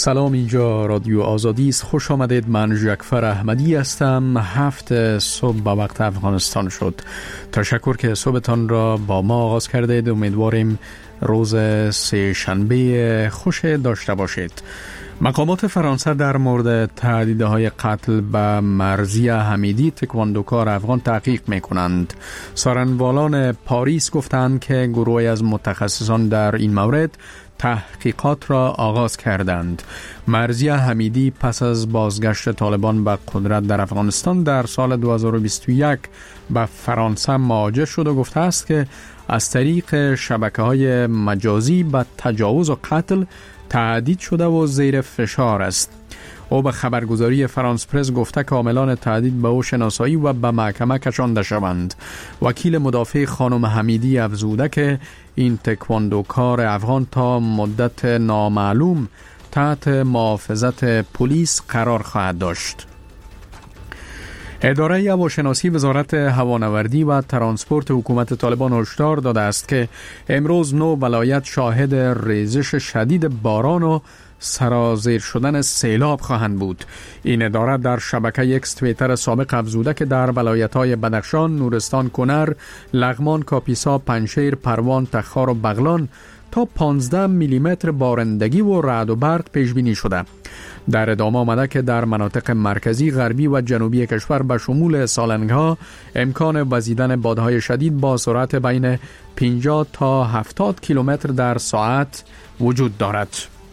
سلام، اینجا رادیو آزادی است. خوش آمدید. من جعفر احمدی هستم. 7 صبح با وقت افغانستان شد. تشکر که صبحتان را با ما آغاز کردید. امیدواریم روز سه شنبه خوش داشته باشید. مقامات فرانسه در مورد تهدیدهای قتل به مرضیه حمیدی تکواندوکار افغان تحقیق می‌کنند. سارنوالان پاریس گفتند که گروهی از متخصصان در این مورد تحقیقات را آغاز کردند. مرضیه حمیدی پس از بازگشت طالبان به قدرت در افغانستان در سال 2021 به فرانسه مهاجر شد و گفته است که از طریق شبکه‌های مجازی به تجاوز و قتل تهدید شده و زیر فشار است. او به خبرگزاری فرانس پرس گفته که عاملان تهدید به او شناسایی و به محکمه کشانده شوند. وکیل مدافع خانم حمیدی افزوده که این تکواندوکار افغان تا مدت نامعلوم تحت محافظت پلیس قرار خواهد داشت. اداره هواشناسی وزارت هوانوردی و ترانسپورت حکومت طالبان هشدار داده است که امروز 9 ولایت شاهد ریزش شدید باران و سرازیر شدن سیلاب خواهند بود. این اداره در شبکه اکس توییتر سابق افزوده که در ولایت‌های بدخشان، نورستان، کنر، لغمان، کاپیسا، پنجشیر، پروان، تخار و بغلان تا 15 میلیمتر بارندگی و رعد و برق پیش بینی شده. در ادامه آمده که در مناطق مرکزی، غربی و جنوبی کشور به شمول سالنگ‌ها امکان وزیدن بادهای شدید با سرعت بین 50 تا 70 کیلومتر در ساعت وجود دارد.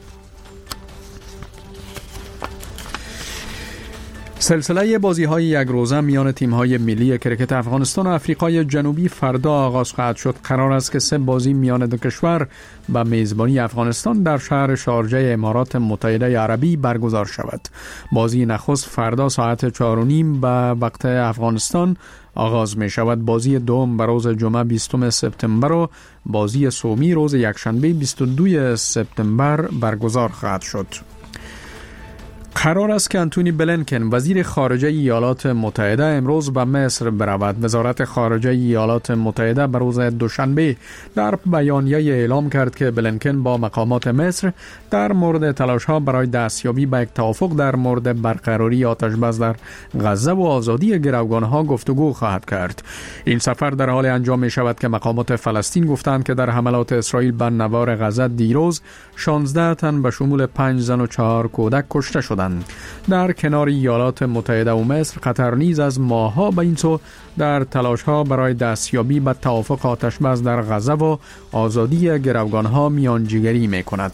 سلسله بازی‌های یک روزه میان تیم‌های ملی کرکت افغانستان و آفریقای جنوبی فردا آغاز خواهد شد. قرار است که 3 بازی میان دو کشور به میزبانی افغانستان در شهر شارجه امارات متحده عربی برگزار شود. بازی نخست فردا ساعت 4:30 به وقت افغانستان آغاز می شود. بازی دوم به روز جمعه 20 سپتامبر و بازی سومی روز یکشنبه 22 سپتامبر برگزار خواهد شد. قرار است که انتونی بلینکن وزیر خارجه ایالات متحده امروز به مصر برود. وزارت خارجه ایالات متحده به روز دوشنبه در بیانیه اعلام کرد که بلینکن با مقامات مصر در مورد تلاش‌ها برای دستیابی به یک توافق در مورد برقراری آتش‌بس در غزه و آزادی گروگان‌ها گفتگو خواهد کرد. این سفر در حال انجام می شود که مقامات فلسطین گفتند که در حملات اسرائیل به نوار غزه دیروز 16 تن به شمول 5 زن و 4 کودک کشته شدند. در کنار ایالات متحده و مصر، قطر نیز از ماه‌ها به این سو در تلاش‌ها برای دستیابی به توافق آتش‌بس در غزه و آزادی گروگان‌ها میانجیگری می‌کند.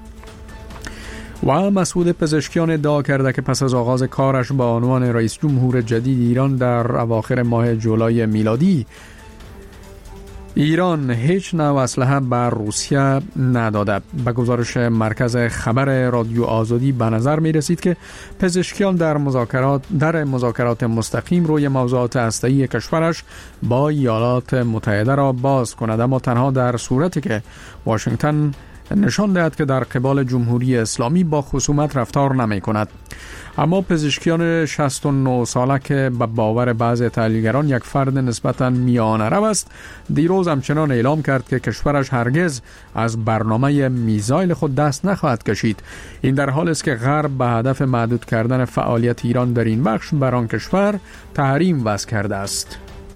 و مسعود پزشکیان ادعا کرده که پس از آغاز کارش با عنوان رئیس جمهور جدید ایران در اواخر ماه جولای میلادی، ایران هیچ نوع اسلحه به روسیه نداده. به گزارش مرکز خبر رادیو آزادی به نظر می رسید که پزشکیان در مذاکرات مستقیم روی موضوعات هسته‌ای کشورش با ایالات متحده را باز کند، اما تنها در صورتی که واشنگتن نشان دهد که در قبال جمهوری اسلامی با خصومت رفتار نمی کند. اما پزشکیان 69 ساله که به باور بعضی تحلیلگران یک فرد نسبتاً میانه رو است، دیروز همچنان اعلام کرد که کشورش هرگز از برنامه میزایل خود دست نخواهد کشید. این در حالی است که غرب به هدف محدود کردن فعالیت ایران در این بخش بر آن کشور تحریم وضع کرده است.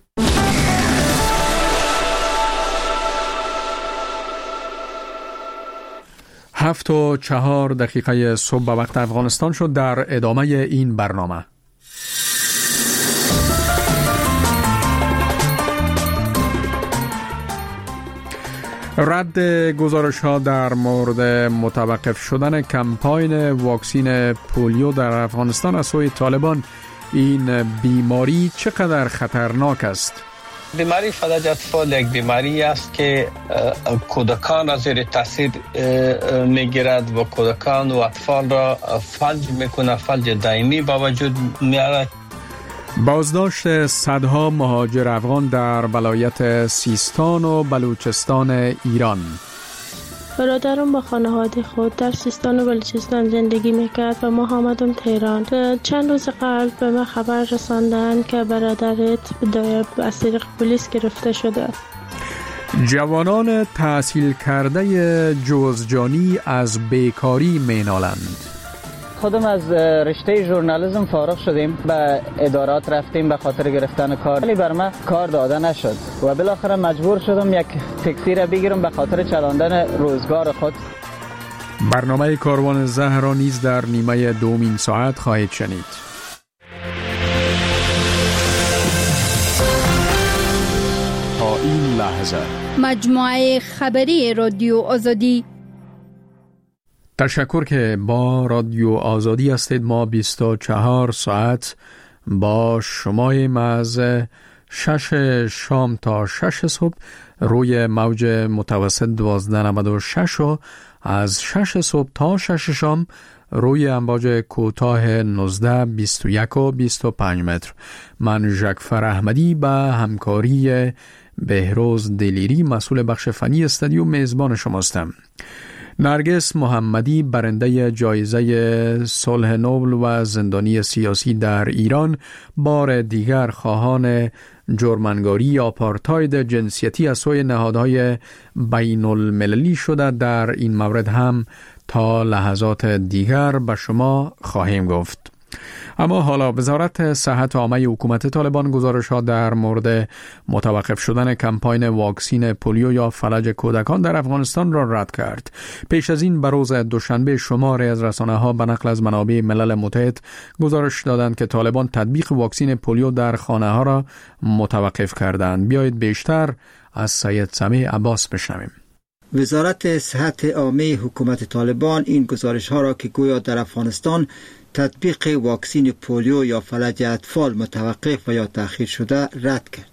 7:04 صبح به وقت افغانستان شد. در ادامه این برنامه رد گزارش‌ها در مورد متوقف شدن کمپاین واکسین پولیو در افغانستان از سوی طالبان، این بیماری چقدر خطرناک است؟ بیماری فلج اطفال یک بیماری است که کودکان از زیر تاثیر میگیرد و کودکان و اطفال را فلج میکنه، فلج دائمی با وجود میاره. بازداشت صدها مهاجر افغان در ولایت سیستان و بلوچستان ایران. برادرم با خانواده خود در سیستان و بلوچستان زندگی میکرد و ما آمدم تهران. چند روز قبل به من خبر رساندن که برادرت از طریق پلیس گرفته شده. جوانان تحصیل کرده جوزجانی از بیکاری مینالند. خودم از رشته ژورنالیسم فارغ شدیم، به ادارات رفتیم به خاطر گرفتن کار، ولی بر من کار داده نشد و بالاخره مجبور شدم یک تاکسی را بگیرم به خاطر چلاندن روزگار خود. برنامه کاروان زهرا نیز در نیمه دومین ساعت خواهید شنید. تا این لحظه مجموعه خبری رادیو آزادی. تشکر که با رادیو آزادی هستید. ما 24 ساعت با شماییم از 6 شام تا 6 صبح روی موج متوسط 1296 و از 6 صبح تا 6 شام روی امواج کوتاه 19 21 و 25 متر. من ژکفر احمدی به همکاری بهروز دلیری مسئول بخش فنی استودیو میزبان شماستم. نرگس محمدی برنده جایزه صلح نوبل و زندانی سیاسی در ایران بار دیگر خواهان جرمنگاری آپارتاید جنسیتی از سوی نهادهای بین المللی شده. در این مورد هم تا لحظات دیگر به شما خواهیم گفت. اما حالا وزارت صحت عامه حکومت طالبان گزارش‌ها در مورد متوقف شدن کمپاین واکسین پولیو یا فلج کودکان در افغانستان را رد کرد. پیش از این بروز دوشنبه شماری از رسانه‌ها به نقل از منابع ملل متحد گزارش دادند که طالبان تطبیق واکسین پولیو در خانه‌ها را متوقف کردند. بیایید بیشتر از سید سمیع عباس بشنویم. وزارت صحت عامه حکومت طالبان این گزارش‌ها را که گویا در افغانستان تطبیق واکسین پولیو یا فلج اطفال متوقف و یا تأخیر شده رد کرد.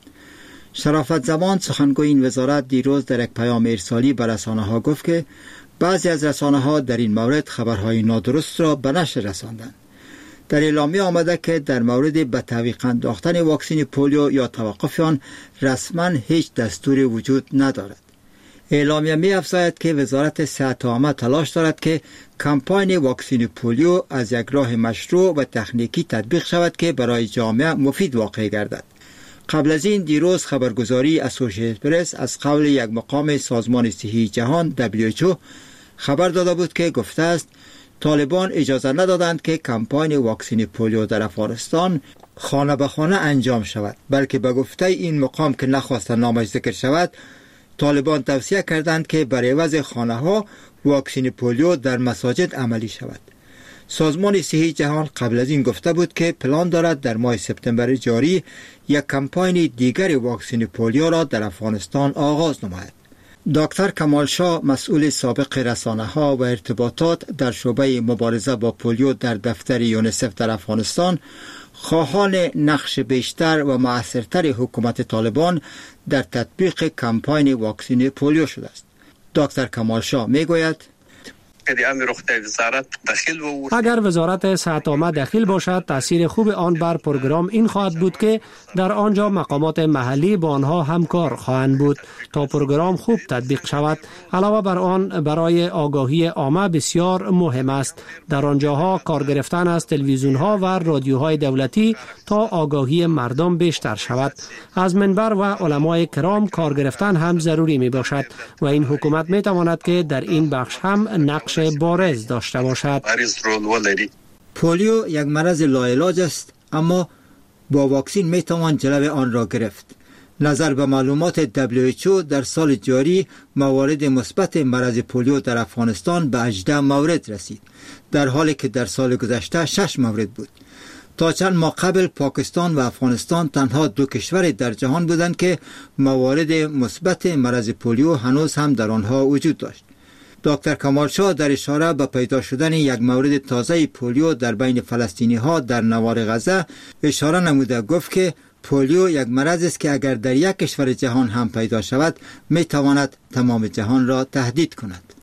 شرافت زمان سخنگوی این وزارت دیروز در یک پیام ارسالی به رسانه‌ها گفت که بعضی از رسانه‌ها در این مورد خبرهای نادرست را به نشر رساندند. در اعلامیه آمده که در مورد به تعویق انداختن واکسین پولیو یا توقف آن رسما هیچ دستوری وجود ندارد. اعلامیه می افزاید که وزارت صحت عامه تلاش دارد که کمپاین واکسین پولیو از یک راه مشروع و تکنیکی تطبیق شود که برای جامعه مفید واقع گردد. قبل از این دیروز خبرگزاری اسوسییتد پرس از قول یک مقام سازمان صحی جهان WHO خبر داده بود که گفته است طالبان اجازه ندادند که کمپاین واکسین پولیو در افغانستان خانه به خانه انجام شود، بلکه به گفته این مقام که نخواست نامش ذکر شود طالبان توصیه کردند که برای عوض خانه‌ها واکسین پولیو در مساجد عملی شود. سازمان صحی جهان قبل از این گفته بود که پلان دارد در ماه سپتامبر جاری یک کمپاین دیگر واکسین پولیو را در افغانستان آغاز نماید. دکتر کمال شاه مسئول سابق رسانه‌ها و ارتباطات در شعبه مبارزه با پولیو در دفتر یونیسف در افغانستان خواهان نقش بیشتر و مؤثرتر حکومت طالبان در تطبیق کمپاین واکسین پولیو شده است. دکتر کمال شاه میگوید اگر وزارت صحت عامه دخیل باشد تاثیر خوب آن بر پروگرام این خواهد بود که در آنجا مقامات محلی با آنها همکار خواهند بود تا پروگرام خوب تطبیق شود. علاوه بر آن برای آگاهی عامه بسیار مهم است در آنجاها کار گرفتن از تلویزیون ها و رادیوهای دولتی تا آگاهی مردم بیشتر شود. از منبر و علمای کرام کار گرفتن هم ضروری می باشد و این حکومت می تواند که در این بخش هم نقش بارز داشته باشد. پولیو یک مرض لاعلاج است اما با واکسین می توان جلوی آن را گرفت. نظر به معلومات WHO در سال جاری موارد مثبت مرض پولیو در افغانستان به 18 مورد رسید، در حالی که در سال گذشته 6 مورد بود. تا چند ماه قبل پاکستان و افغانستان تنها 2 کشور در جهان بودند که موارد مثبت مرض پولیو هنوز هم در آنها وجود داشت. دکتر کمال شاه در اشاره به پیدا شدن یک مورد تازه پولیو در بین فلسطینی ها در نوار غزه اشاره نموده گفت که پولیو یک مرض است که اگر در یک کشور جهان هم پیدا شود می تواند تمام جهان را تهدید کند.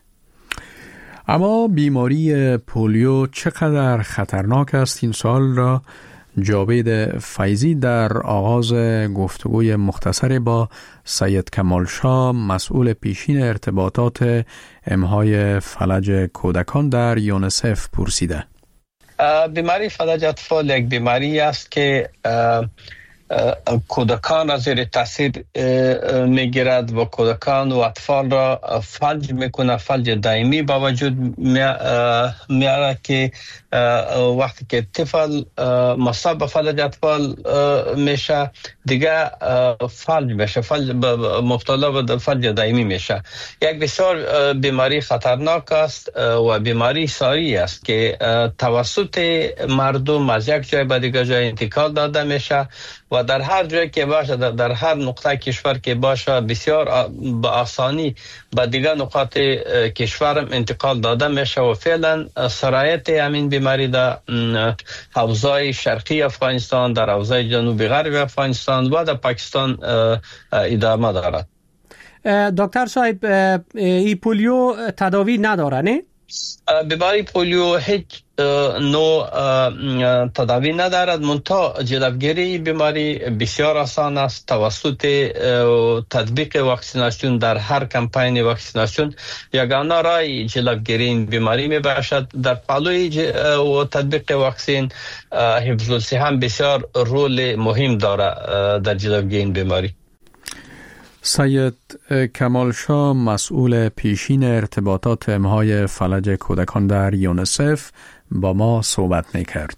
اما بیماری پولیو چقدر خطرناک است؟ این سوال را جاوید فیضی در آغاز گفتگوی مختصر با سید کمال شاه مسئول پیشین ارتباطات امهای فلج کودکان در یونیسف پرسیده. بیماری فلج اطفال یک بیماری است که کودکان را زیر تاثیر میگیرد و کودکان و اطفال را فلج میکنه، فلج دائمی با وجود میاره که وقتی که طفل مصاب به فلج اطفال میشه دیگه فلج میشه، مبتلا به فلج دائمی میشه. یک بسیار بیماری خطرناک است و بیماری ساری است که توسط مردم از یک جای به دیگر جای انتقال داده میشه و در هر جایی که باشه، در هر نقطه کشور که باشه بسیار به آسانی به دیگر نقاط کشور انتقال داده میشه و فعلا سرایت همین بیماری در حوزه شرقی افغانستان، در حوزه جنوبی غربی افغانستان و در پاکستان ادامه دارد. دکتر صاحب، ای پولیو تداوی نداره نه؟ بیماری پولیو هیچ نوع تداوی ندارد، منتها جلوگیری بیماری بسیار آسان است توسط تطبیق واکسیناسیون. در هر کمپین واکسیناسیون یگانه راه جلوگیری این بیماری می باشد. در پالوی و تطبیق واکسین حفظ الصحه هم بسیار رول مهم دارد در جلوگیری این بیماری. سید کمال شاه، مسئول پیشین ارتباطات امهای فلج کودکان در یونیسف، با ما صحبت می‌کرد.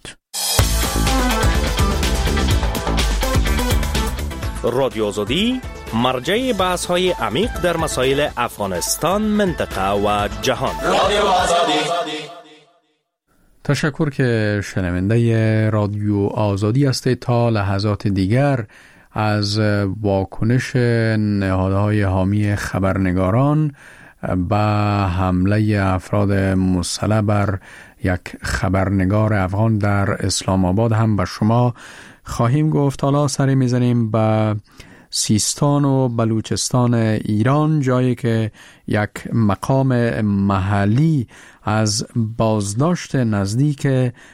رادیو آزادی مرجع بحث‌های عمیق در مسائل افغانستان، منطقه و جهان. رادیو آزادی. تشکر که شنونده رادیو آزادی هستید. تا لحظات دیگر از واکنش نهادهای حامی خبرنگاران به حمله افراد مسلح بر یک خبرنگار افغان در اسلام آباد هم به شما خواهیم گفت. حالا سری میزنیم به سیستان و بلوچستان ایران، جایی که یک مقام محلی از بازداشت نزدیک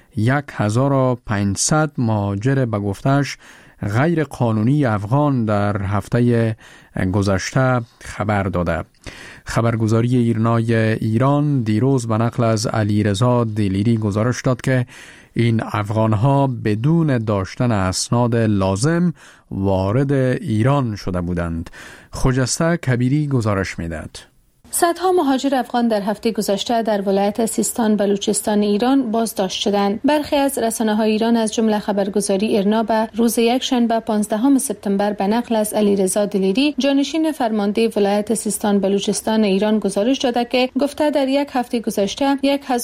1500 مهاجر به گفتش غیر قانونی افغان در هفته گذشته خبر داده. خبرگزاری ایرنای ایران دیروز به نقل از علیرضا دلیری گزارش داد که این افغانها بدون داشتن اسناد لازم وارد ایران شده بودند. خجسته کبیری گزارش می‌دهد. صدها مهاجر افغان در هفته گذشته در ولایت سیستان بلوچستان ایران بازداشت شدند. برخی از رسانه‌های ایران از جمله خبرگزاری ایرنا به روز یکشنبه 15 سپتامبر به نقل از علیرضا دلیری جانشین فرمانده ولایت سیستان بلوچستان ایران گزارش داده که گفته در یک هفته گذشته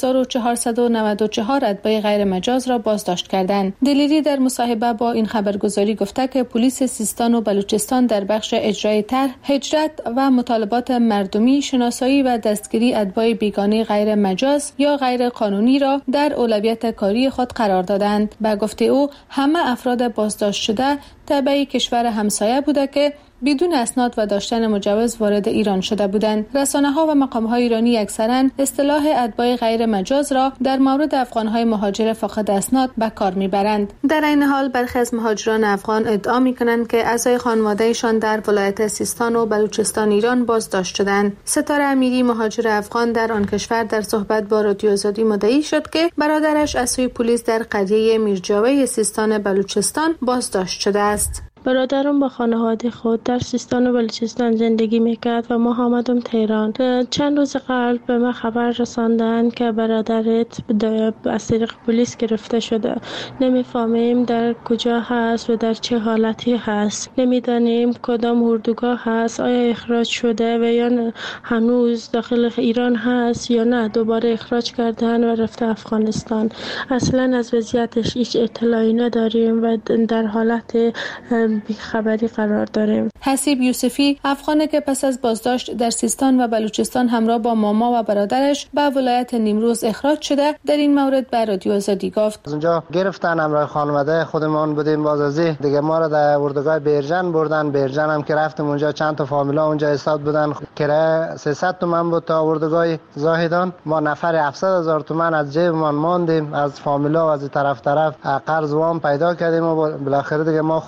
1494 اتباع غیر مجاز را بازداشت کردند. دلیری در مصاحبه با این خبرگزاری گفته که پلیس سیستان و بلوچستان در بخش اجرای طرح هجرت و مطالبات مردمی شناسایی و دستگیری اتباع بیگانه غیر مجاز یا غیر قانونی را در اولویت کاری خود قرار دادند. به گفته او همه افراد بازداشت شده تبع کشور همسایه بوده که بدون اسناد و داشتن مجوز وارد ایران شده بودند. رسانه‌ها و مقام‌های ایرانی اکثراً اصطلاح اتباع غیر مجاز را در مورد افغان‌های مهاجر فاقد اسناد به کار می‌برند. در این حال برخی از مهاجران افغان ادعا می‌کنند که اعضای خانواده‌شان در ولایت سیستان و بلوچستان ایران بازداشت شدند. ستاره امیری مهاجر افغان در آن کشور در صحبت با رادیو آزادی مدعی شد که برادرش از سوی پلیس در قریه میرجاوی سیستان بلوچستان بازداشت شده است. برادرم با خانواده خود در سیستان و بلوچستان زندگی میکرد و ما آمدم تهران. چند روز قبل به ما خبر رساندن که برادرت از طریق پلیس گرفته شده. نمیفهمیم در کجا هست و در چه حالتی هست. نمیدانیم کدام اردوگاه هست، آیا اخراج شده و یا هنوز داخل ایران هست یا نه دوباره اخراج کردن و رفته افغانستان. اصلا از وضعیتش هیچ اطلاعی نداریم و در حالت بیخبری قرار داریم. حسیب یوسفی افغانی که پس از بازداشت در سیستان و بلوچستان همراه با ماما و برادرش به ولایت نیمروز اخراج شده در این مورد به رادیو آزادی گفت: از اونجا گرفتن همراه خانواده خودمون بودیم، بازازی دیگه ما را در اردوگاه بیرجن بردن. بیرجن هم که رفتیم اونجا چند تا فامیلا اونجا استاد بودن، کرایه 300 تومان بود تا اردوگاه زاهدان. ما نفر 700,000 تومان از جیبمان ماندیم، از فامیلا و از طرف قرض وام پیدا کردیم و بالاخره دیگه ما خودمون تا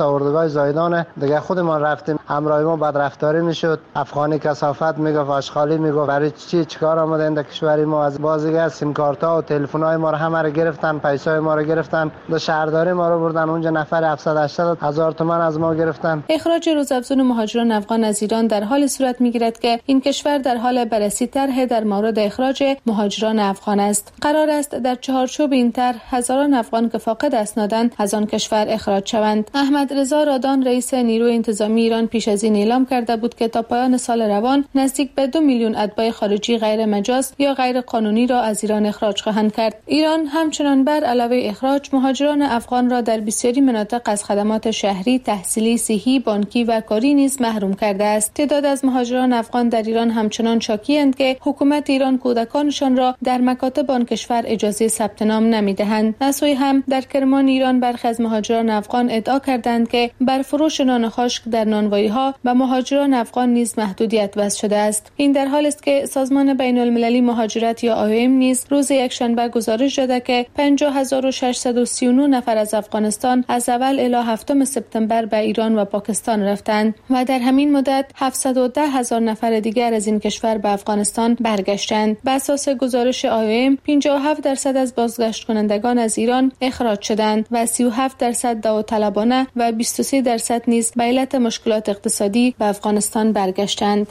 تا اردوگاه زایدان دیگه خودمان رفتیم، همراه ما بدرفتاری میشد، افغانی کثافت میگفت، آشغالی میگفت. برای چیکار آمده این کشوری ما؟ از بازیگر سیم کارت ها و تلفن های ما رو همه رو گرفتن، پیسای ما رو گرفتن، به شهرداری ما رو بردن اونجا، نفر 780 هزار تومان از ما گرفتن. اخراج روزافزون مهاجران افغان از ایران در حال صورت میگیرد که این کشور در حال بررسی طرح در مورد اخراج مهاجران افغان است. قرار است در چهارچوب این طرح هزاران افغان که فاقد اسنادند از آن کشور اخراج شوند. احمد رضا رادان رئیس نیروی انتظامی ایران پیش از این اعلام کرده بود که تا پایان سال روان نزدیک به 2 میلیون اتباع خارجی غیر مجاز یا غیر قانونی را از ایران اخراج خواهند کرد. ایران همچنان بر علاوه اخراج مهاجران افغان را در بسیاری مناطق از خدمات شهری، تحصیلی، صحی، بانکی و کاری نیز محروم کرده است. تعداد از مهاجران افغان در ایران همچنان شاکی‌اند که حکومت ایران کودکانشان را در مکاتب آن کشور اجازه ثبت نام نمی‌دهند. از سوی هم در کرمان ایران برخی از مهاجران افغان ادعا کردند که بر فروش نان خشک در نانوایی‌ها و مهاجران افغان نیز محدودیت وضع شده است. این در حالی است که سازمان بین‌المللی مهاجرت یا IOM نیز روز یکشنبه گزارش داده که 50639 نفر از افغانستان از اول الی 7 سپتامبر به ایران و پاکستان رفتند و در همین مدت 710,000 نفر دیگر از این کشور به افغانستان برگشتند. بر اساس گزارش IOM 57% از بازگشت کنندگان از ایران اخراج شدند و 37% داوطلبانه و 23% نیز به علت مشکلات اقتصادی به افغانستان برگشتند.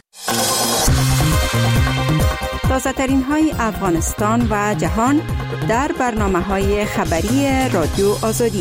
تازه‌ترین های افغانستان و جهان در برنامه‌های خبری رادیو آزادی.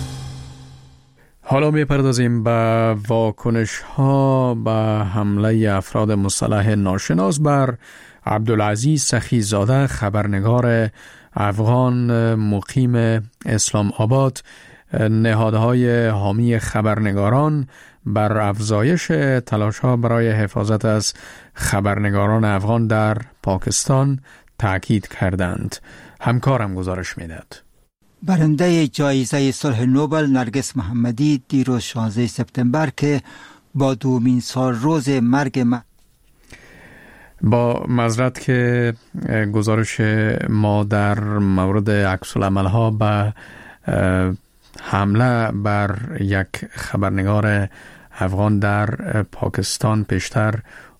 حالا می‌پردازیم به واکنش‌ها به حمله افراد مسلح ناشناس بر عبدالعزیز سخیزاده، خبرنگار افغان مقیم اسلام آباد. نهادهای حامی خبرنگاران بر افزایش تلاش‌ها برای حفاظت از خبرنگاران افغان در پاکستان تاکید کردند. همکارم گزارش می‌دهد. برنده جایزه صلح نوبل نرگس محمدی دیروز 16 سپتامبر که با دومین سال روز مرگ با معذرت که گزارش ما در مورد عکس‌العمل‌ها به حمله بر یک خبرنگار افغان در پاکستان پیشتر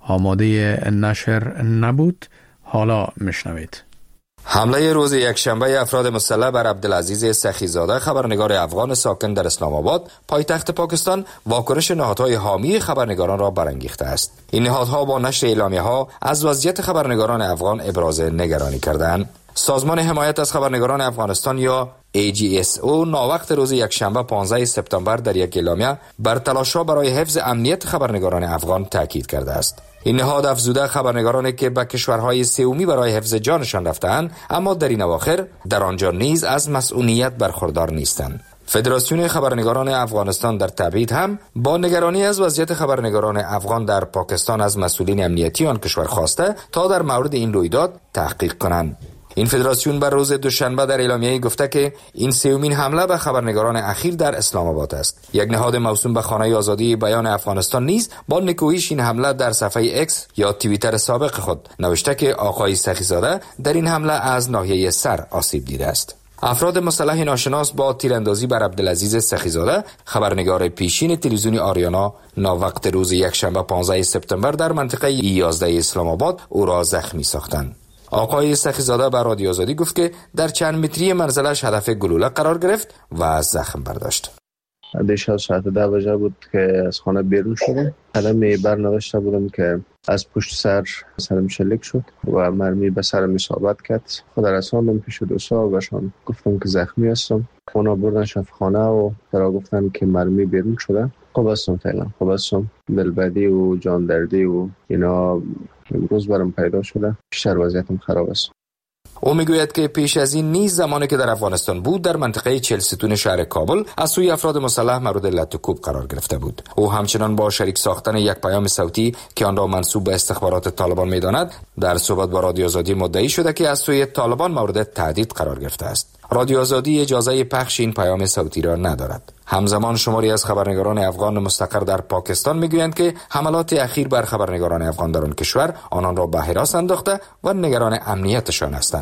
آماده نشر نبود. حالا میشنوید. حمله روز یکشنبه افراد مسلح بر عبدالعزیز سخیزاده، خبرنگار افغان ساکن در اسلام آباد، پایتخت پاکستان، واکنش نهادهای حامی خبرنگاران را برانگیخته است. این نهادها با نشر اعلامیه‌ها از وضعیت خبرنگاران افغان ابراز نگرانی کردند. سازمان حمایت از خبرنگاران افغانستان یا AGSO ناوقت روز یکشنبه 15 سپتامبر در یک اعلامیه بر تلاش‌ها برای حفظ امنیت خبرنگاران افغان تاکید کرده است. این نهاد افزوده خبرنگارانی که به کشورهای سومی برای حفظ جانشان رفتند اما در این اواخر در آنجا نیز از مسئولیت برخوردار نیستند. فدراسیون خبرنگاران افغانستان در تبعید هم با نگرانی از وضعیت خبرنگاران افغان در پاکستان از مسئولین امنیتی آن کشور خواسته تا در مورد این رویداد تحقیق کنند. این فدراسیون بر روز دوشنبه در اعلامیه‌ای گفته که این سومین حمله به خبرنگاران اخیر در اسلام آباد است. یک نهاد موسوم به خانه آزادی بیان افغانستان نیز با نکوهش این حمله در صفحه ایکس یا توییتر سابق خود نوشته که آقای سخیزاده در این حمله از ناحیه سر آسیب دیده است. افراد مسلح ناشناس با تیراندازی بر عبدالعزیز سخیزاده، خبرنگار پیشین تلویزیون آریانا، ناوقت روز یکشنبه 15 سپتامبر در منطقه 11 اسلام آباد او را زخمی ساختند. آقای سخیزاده به رادیو آزادی گفت که در چند متری منزلش هدف گلوله قرار گرفت و زخم برداشت. دیش از ساعت 10 بجه بود که از خانه بیرون شدم. کلمه برنوشته بودم که از پشت سرم شلیک شد و مرمی به سرم اصابت کرد. خود رساندم پیش دوستا و بهشان گفتم که زخمی هستم. اونا بردن شفاخانه و برا گفتن که مرمی بیرون شده. خوب هستم فعلا، خوب هستم. دلبدی و جان دردی و اینا امروز برام پیدا شده. بیشتر وضعیتم خراب است. او میگوید که پیش از این نیز زمانی که در افغانستان بود در منطقه 40 ستون شهر کابل از سوی افراد مسلح مورد لط و کوب قرار گرفته بود. او همچنان با شریک ساختن یک پیام صوتی که آن را منسوب به استخبارات طالبان می‌داند در صحبت با رادیو آزادی مدعی شده که از سوی طالبان مورد تهدید قرار گرفته است. رادیو آزادی اجازه پخش این پیام صوتی را ندارد. همزمان شماری از خبرنگاران افغان مستقر در پاکستان میگویند که حملات اخیر بر خبرنگاران افغان در آن کشور آنان را به هراس انداخته و نگران امنیتشان هستند.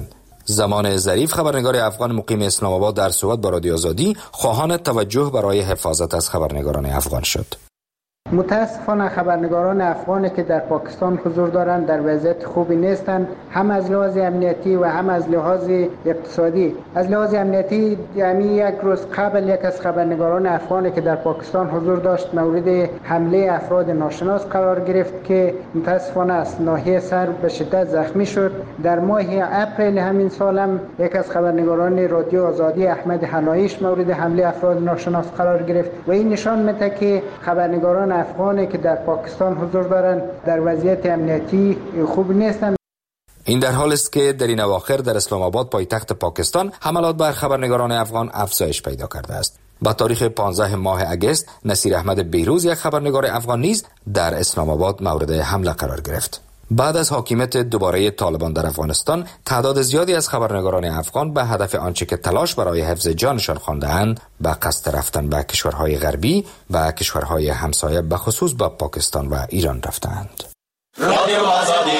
زمان ظریف خبرنگار افغان مقیم اسلام آباد در صحبت با رادیو آزادی خواهان توجه برای حفاظت از خبرنگاران افغان شد. متاسفانه خبرنگاران افغانی که در پاکستان حضور دارند در وضعیت خوبی نیستند، هم از لحاظ امنیتی و هم از لحاظ اقتصادی. از لحاظ امنیتی یک روز قبل یک از خبرنگاران افغانی که در پاکستان حضور داشت مورد حمله افراد ناشناس قرار گرفت که متاسفانه از ناحیه سر به شدت زخمی شد. در ماه اپریل همین سال هم یک از خبرنگاران رادیو آزادی احمد حنایش مورد حمله افراد ناشناس قرار گرفت و این نشان میده که خبرنگاران افغانی که در پاکستان حضور دارند در وضعیت امنیتی خوب نیستند. این در حال است که در این اواخر در اسلام آباد پایتخت پاکستان حملات بر خبرنگاران افغان افزایش پیدا کرده است. با تاریخ 15 ماه اگست نصیر احمد بیروز یک خبرنگار افغان نیز در اسلام آباد مورد حمله قرار گرفت. بعد از حاکمیت دوباره طالبان در افغانستان، تعداد زیادی از خبرنگاران افغان به هدف آنچه که تلاش برای حفظ جانشان خوانده‌اند به قصد رفتن به کشورهای غربی و کشورهای همسایه به خصوص به پاکستان و ایران رفتند. رادیو آزادی.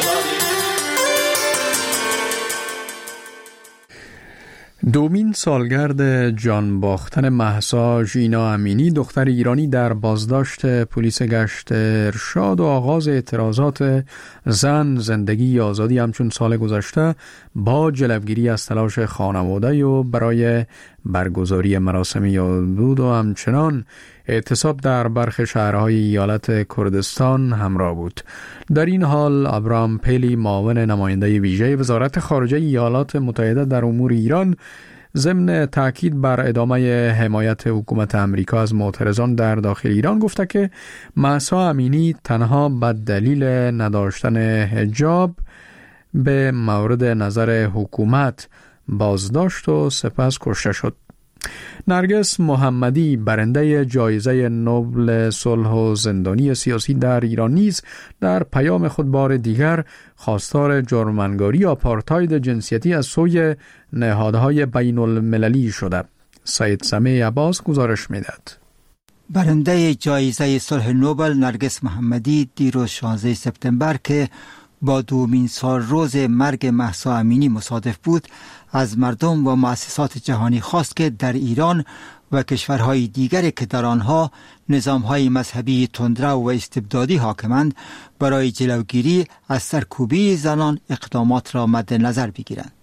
دومین سالگرد جان باختن مهسا ژینا امینی دختر ایرانی در بازداشت پلیس گشت ارشاد و آغاز اعتراضات زن زندگی آزادی همچون سال گذشته با جلوگیری از تلاش خانواده و برای برگزاری مراسم یادبود و همچنان اعتصاب در برخی شهرهای ایالت کردستان همراه بود. در این حال ابراهام پیلی معاون نماینده ویژه وزارت خارجه ایالات متحده در امور ایران ضمن تاکید بر ادامه حمایت حکومت امریکا از معترضان در داخل ایران گفته که مهسا امینی تنها به دلیل نداشتن حجاب به مورد نظر حکومت بازداشت و سپس کشته شد. نرگس محمدی برنده جایزه نوبل صلح و زندانی سیاسی در ایران نیز در پیام خود بار دیگر خواستار جرم‌انگاری آپارتاید جنسیتی از سوی نهادهای بین المللی شده. سید سمیع عباس گزارش می‌دهد. برنده جایزه صلح نوبل نرگس محمدی دیروز 16 سپتامبر که با دومین سال روز مرگ مهسا امینی مصادف بود، از مردم و مؤسسات جهانی خواست که در ایران و کشورهای دیگری که در آنها نظامهای مذهبی تندرو و استبدادی حاکمند برای جلوگیری از سرکوبی زنان اقدامات را مد نظر بگیرند.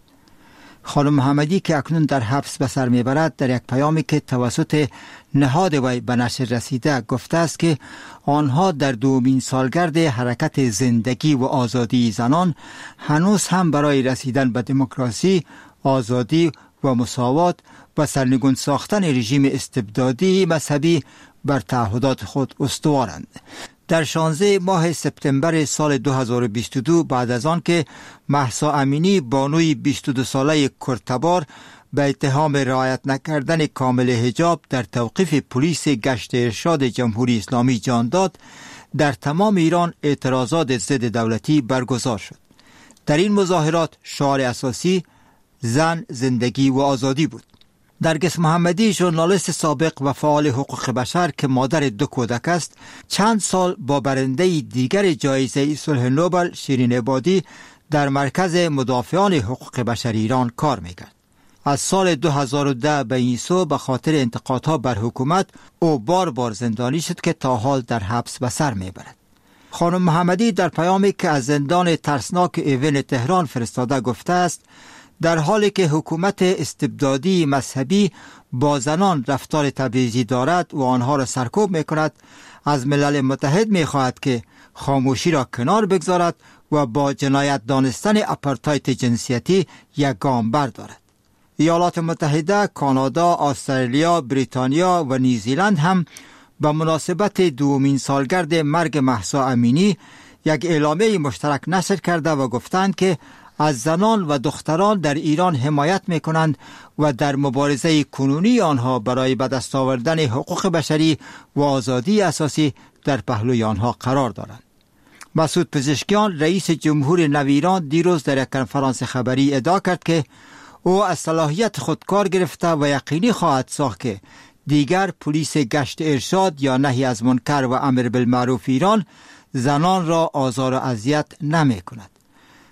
خانم محمدی که اکنون در حبس به سر میبرد در یک پیامی که توسط نهاد وی به نشر رسیده گفته است که آنها در دومین سالگرد حرکت زندگی و آزادی زنان هنوز هم برای رسیدن به دموکراسی، آزادی و مساوات و سرنگون ساختن رژیم استبدادی مذهبی بر تعهدات خود استوارند. در 16 ماه سپتامبر سال 2022 بعد از آن که مهسا امینی بانوی 22 ساله کردتبار به اتهام رعایت نکردن کامل حجاب در توقیف پلیس گشت ارشاد جمهوری اسلامی جان داد، در تمام ایران اعتراضات ضد دولتی برگزار شد. در این مظاهرات شعار اساسی زن، زندگی و آزادی بود. نرگس محمدی ژورنالیست سابق و فعال حقوق بشر که مادر 2 کودک است، چند سال با برنده دیگر جایزه صلح نوبل شیرین عبادی در مرکز مدافعان حقوق بشر ایران کار میکرد. از سال 2010 به این سو به خاطر انتقادها بر حکومت او بار زندانی شد که تا حال در حبس به سر میبرد. خانم محمدی در پیامی که از زندان ترسناک ایون تهران فرستاده گفته است در حالی که حکومت استبدادی مذهبی با زنان رفتار تبعیضی دارد و آنها را سرکوب میکند، از ملل متحد میخواهد که خاموشی را کنار بگذارد و با جنایت دانستن آپارتاید جنسیتی یک گام بردارد. ایالات متحده، کانادا، استرالیا، بریتانیا و نیوزیلند هم به مناسبت دومین سالگرد مرگ مهسا امینی یک اعلامیه مشترک نشر کرده و گفتند که از زنان و دختران در ایران حمایت میکنند و در مبارزه کنونی آنها برای به دست آوردن حقوق بشری و آزادی اساسی در پهلوی آنها قرار دارند. مسعود پزشکیان رئیس جمهور نو ایران دیروز در یک کنفرانس خبری ادعا کرد که او از صلاحیت خود کار گرفته و یقینی خواهد ساخت که دیگر پلیس گشت ارشاد یا نهی از منکر و امر بالمعروف ایران زنان را آزار و اذیت نمی کند.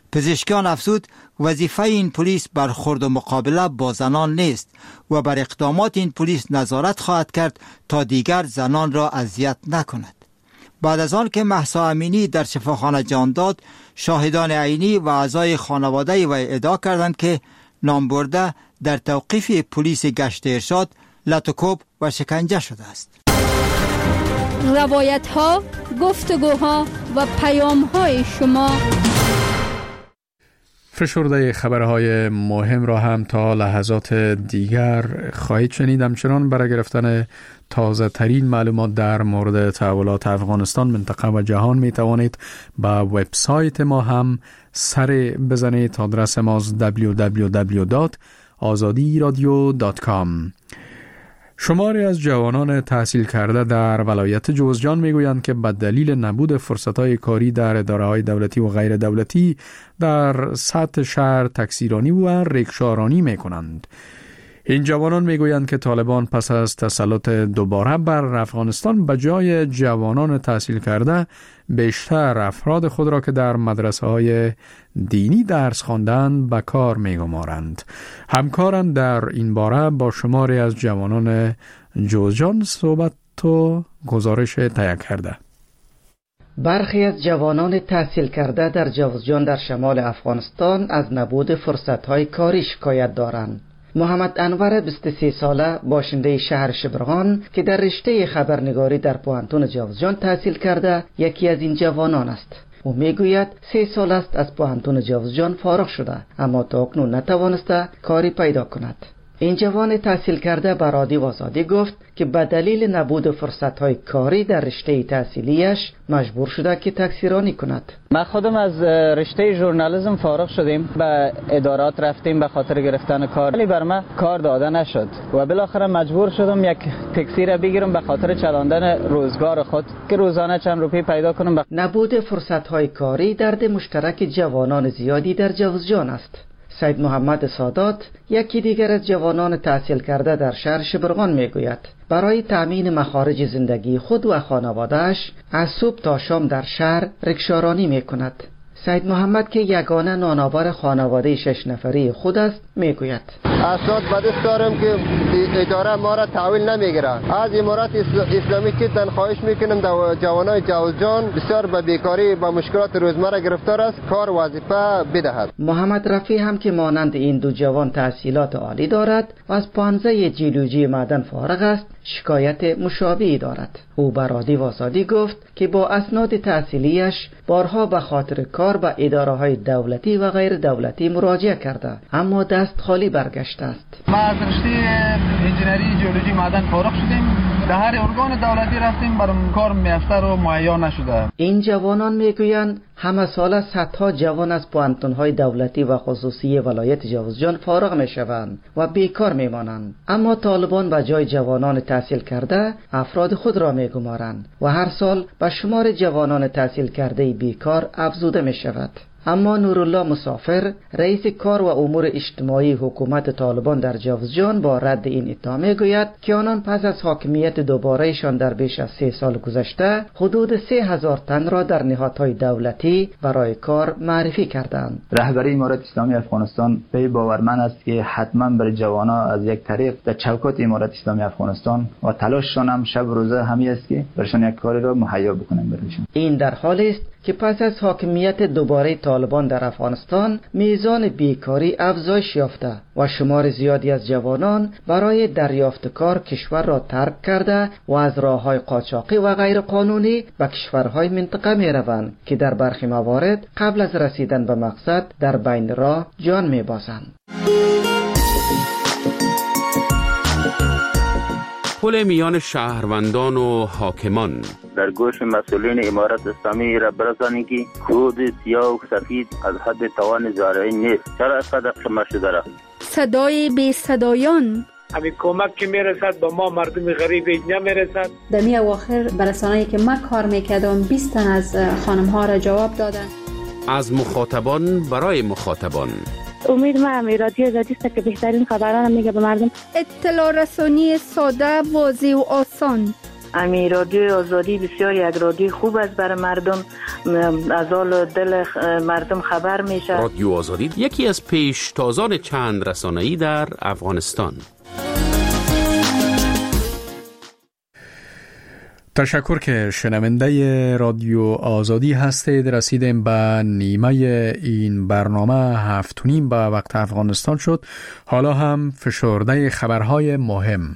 پزشکان افزود وظیفه این پلیس برخورد و مقابله با زنان نیست و بر اقدامات این پلیس نظارت خواهد کرد تا دیگر زنان را اذیت نکند. بعد از آن که مهسا امینی در شفاخانه جان داد، شاهدان عینی و اعضای خانواده وی ادعا کردند که نامبرده در توقیف پلیس گشت ارشاد لطوکوب و شکنجه شده است. روایت ها، گفتگوها و پیام های شما. فشرده خبرهای مهم را هم تا لحظات دیگر خواهید شنید. همچنان برای گرفتن تازه ترین معلومات در مورد تحولات افغانستان، منطقه و جهان می توانید به وبسایت ما هم سر بزنید. آدرس ما www.azadiradio.com. شماری از جوانان تحصیل کرده در ولایت جوزجان میگویند که به دلیل نبود فرصت‌های کاری در اداره‌های دولتی و غیر دولتی در سطح شهر تکسیرانی و ریکشارانی میکنند. این جوانان میگویند که طالبان پس از تسلط دوباره بر افغانستان به جای جوانان تحصیل کرده بیشتر افراد خود را که در مدرسه‌های دینی درس خواندند به کار میگمارند. همکارم در این باره با شماری از جوانان جوزجان صحبت و گزارش تهیه کرده. برخی از جوانان تحصیل کرده در جوزجان در شمال افغانستان از نبود فرصت‌های کاری شکایت دارند. محمد انور 23 ساله باشنده شهر شبرغان که در رشته خبرنگاری در پوهنتون جوزجان تحصیل کرده یکی از این جوانان است. او میگوید 3 سال است از پوهنتون جوزجان فارغ شده اما تا اکنون نتوانسته کاری پیدا کند. این جوان تحصیل کرده به رادیو آزادی گفت که به دلیل نبود فرصت‌های کاری در رشته تحصیلیش مجبور شده که تکسیرانی کند. ما خودم از رشته ژورنالیسم فارغ شدیم، به ادارات رفتیم به خاطر گرفتن کار، ولی بر من کار داده نشد و بالاخره مجبور شدم یک تاکسی را بگیرم به خاطر چلاندن روزگار خود که روزانه چند روپیه پیدا کنم. نبود فرصت‌های کاری درد مشترک جوانان زیادی در جوزجان است. سید محمد سادات یکی دیگر از جوانان تحصیل کرده در شهر شبرغان میگوید برای تأمین مخارج زندگی خود و خانواده‌اش از صبح تا شام در شهر رکشارانی میکند. سید محمد که یگانه نانآور خانواده 6 نفری خود است میگوید اسناد به دست دارم که اداره ما را تحویل نمیگیره. از امارات اسلامی که خواهش میکنم جوانای جوزجان بسیار به بیکاری و مشکلات روزمره گرفتار است، کار وظیفه بدهد. محمد رفیع هم که مانند این دو جوان تحصیلات عالی دارد و از پانزه جیولوژی معدن فارغ است شکایت مشابهی دارد. او به رادیو آزادی گفت که با اسناد تحصیلیش بارها به خاطر کار به اداره‌های دولتی و غیر دولتی مراجعه کرده اما دست خالی برگشته است. ما از رشته انجینری جیولوژی معدن فارغ شدیم، در هر ارگان دولتی رفتیم برام کار میسر و مهیا نشده. این جوانان میگویند همه سال صدها جوان از پوهنتون‌های دولتی و خصوصی ولایت جوزجان فارغ میشوند و بیکار میمانند، اما طالبان به جای جوانان تحصیل کرده افراد خود را میگمارند و هر سال به شمار جوانان تحصیل کرده بیکار افزوده میشود. اما نورالله مسافر رئیس کار و امور اجتماعی حکومت طالبان در جوزجان با رد این ادعا میگوید که آنان پس از حاکمیت دوبارهشان در بیش از 3 سال گذشته حدود 3000 تن را در نهادهای دولتی برای کار معرفی کردند. رهبری امارت اسلامی افغانستان به باورمند است که حتما برای جوانان از یک طریق در چوکات امارت اسلامی افغانستان و تلاششان هم شب روزه همی است که برشان یک کاری را مهیا بکنند برایشان. این در حالی است که پس از حاکمیت دوباره طالبان در افغانستان میزان بیکاری افزایش یافته و شمار زیادی از جوانان برای دریافت کار کشور را ترک کرده و از راه‌های قاچاقی و غیر قانونی به کشورهای منطقه میروند که در برخی موارد قبل از رسیدن به مقصد در بین راه جان میبازند. پل میان شهروندان و حاکمان در گوش مسئولین امارت اسلامی را برسانی که خود سیاه و سفید از حد توان زارعی نیست. چرا اینقدر خمه شده را؟ صدای بی صدایان همین کمک که میرسد با ما مردم غریب نمیرسد. در می اواخر برسانه‌ای که من کار میکردم 20 تن از خانم ها را جواب دادن. از مخاطبان برای مخاطبان. امید من رادیو آزادی است که بهترین خبران میگه به مردم. اطلاع رسانی ساده، واضح و آسان. امی رادیو آزادی بسیار یک رادیو خوب است برای مردم، از حال دل مردم خبر میشه. رادیو آزادی یکی از پیشتازان چند رسانه‌ای در افغانستان. تشکر که شنونده رادیو آزادی هستید. رسیدیم به نیمه این برنامه 7:30 به وقت افغانستان شد. حالا هم فشرده خبرهای مهم.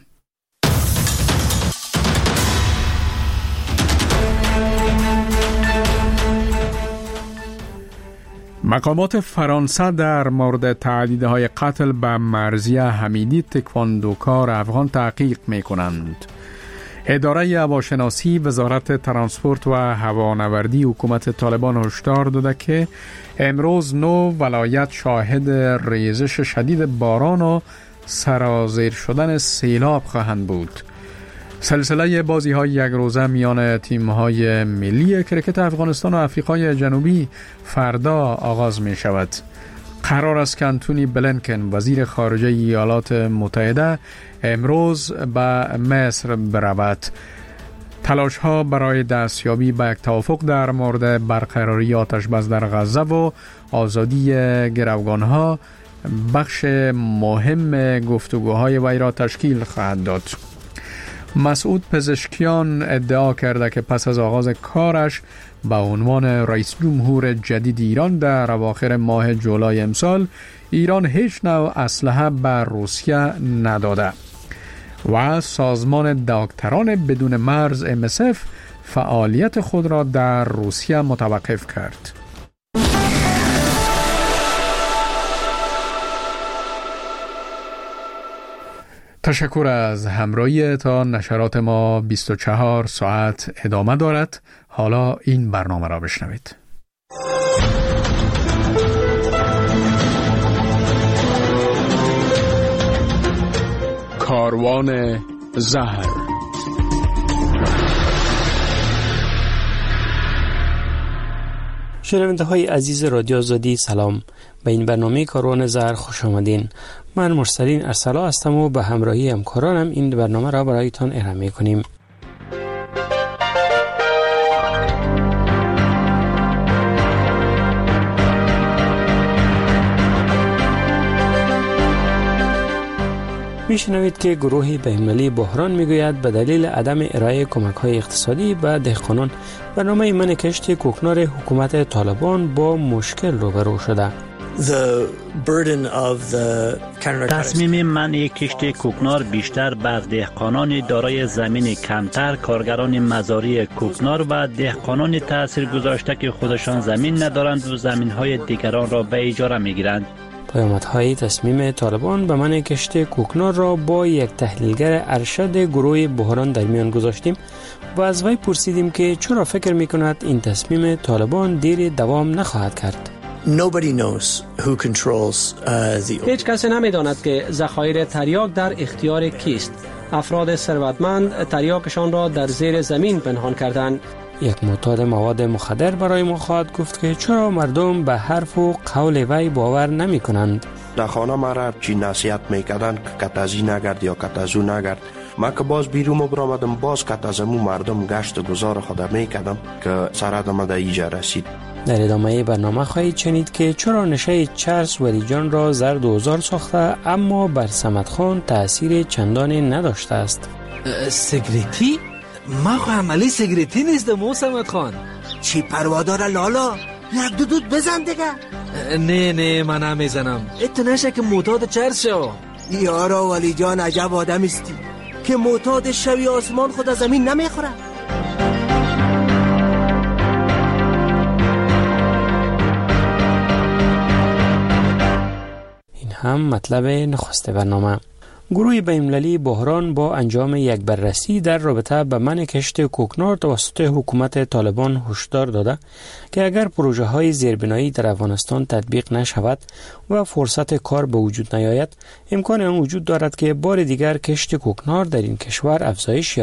مقامات فرانسه در مورد تهدیدهای قتل به مرضیه حمیدی تکواندوکار افغان تحقیق می کنند. اداره هواشناسی وزارت ترانسپورت و هوانوردی حکومت طالبان هشدار داده که امروز 9 ولایت شاهد ریزش شدید باران و سرازیر شدن سیلاب خواهند بود. سلسله بازی‌های یک روزه میان تیم‌های ملی کرکت افغانستان و آفریقای جنوبی فردا آغاز می شود. قرار است که انتونی بلینکن وزیر خارجه ایالات متحده امروز به مصر برود. تلاش‌ها برای دستیابی به یک توافق در مورد برقراری آتش‌بس در غزه و آزادی گروگان‌ها بخش مهم گفتگوهای وی را تشکیل خواهد داد. مسعود پزشکیان ادعا کرده که پس از آغاز کارش به عنوان رئیس جمهور جدید ایران در اواخر ماه جولای امسال ایران هیچ نوع اسلحه به روسیه نداده و سازمان دکتران بدون مرز MSF فعالیت خود را در روسیه متوقف کرد. تشکر از همراهی تا نشرات ما 24 ساعت ادامه دارد. حالا این برنامه را بشنوید. کاروان زهر. شنونده های عزیز رادیو آزادی سلام. به این برنامه کاروان زهر خوش آمدین. من مرسلین ارسلا هستم و به همراهی همکارانم این برنامه را برایتان ارائه می‌کنیم. میشنوید که گروه بین‌المللی بحران میگوید به دلیل عدم ارائه کمک‌های اقتصادی به دهقانان برنامه من کشت کوکنار حکومت طالبان با مشکل روبرو شده. تصمیم منع کشت کوکنار بیشتر بر دهقانان دارای زمین کمتر، کارگران مزاری کوکنار و دهقانان تأثیر گذاشته که خودشان زمین ندارند و زمین‌های دیگران را به اجاره می‌گیرند. پیامدهای تصمیم طالبان به منع کشت کوکنار را با یک تحلیلگر ارشد گروه بحران در میان گذاشتیم و از وی پرسیدیم که چرا فکر می‌کند این تصمیم طالبان دیر دوام نخواهد کرد. هیچ کسی نمی‌داند که ذخایر تریاک در اختیار کیست. افراد ثروتمند تریاکشان را در زیر زمین پنهان کردند. یک معتاد مواد مخدر برای ما خواهد گفت که چرا مردم به حرف و قول وی باور نمی کنند. در خانه مرا چی نصیحت میکردن که کتازی نگرد یا کتازو نگرد. ما که باز بیرون برآمدم باز کتازمو مردم گشت گذار خود میکردم که سرادم در ایجا رسید. در ادامه برنامه خواهید شنید که چرا نشه چرس ولی جان را زرد و زار ساخته اما بر صمد خان تأثیر چندانی نداشته است. سیگریتی؟ ما خو عملی سیگریتی نیستم او صمد خان. چی پروادار لالا؟ یک دو دود بزن دیگه. نه من نمیزنم. اتو نشه که معتاد چرس شو. یارا ولی جان عجب آدم استی که معتاد شوی آسمان خود از زمین نمیخوره. این هم مطلب نخست برنامه. گروه بین‌المللی بحران با انجام یک بررسی در رابطه به منع کشت کوکنار توسط حکومت طالبان هشدار داده که اگر پروژه های زیربنایی در افغانستان تطبیق نشود و فرصت کار به وجود نیاید، امکان آن وجود دارد که بار دیگر کشت کوکنار در این کشور افزایش یابد.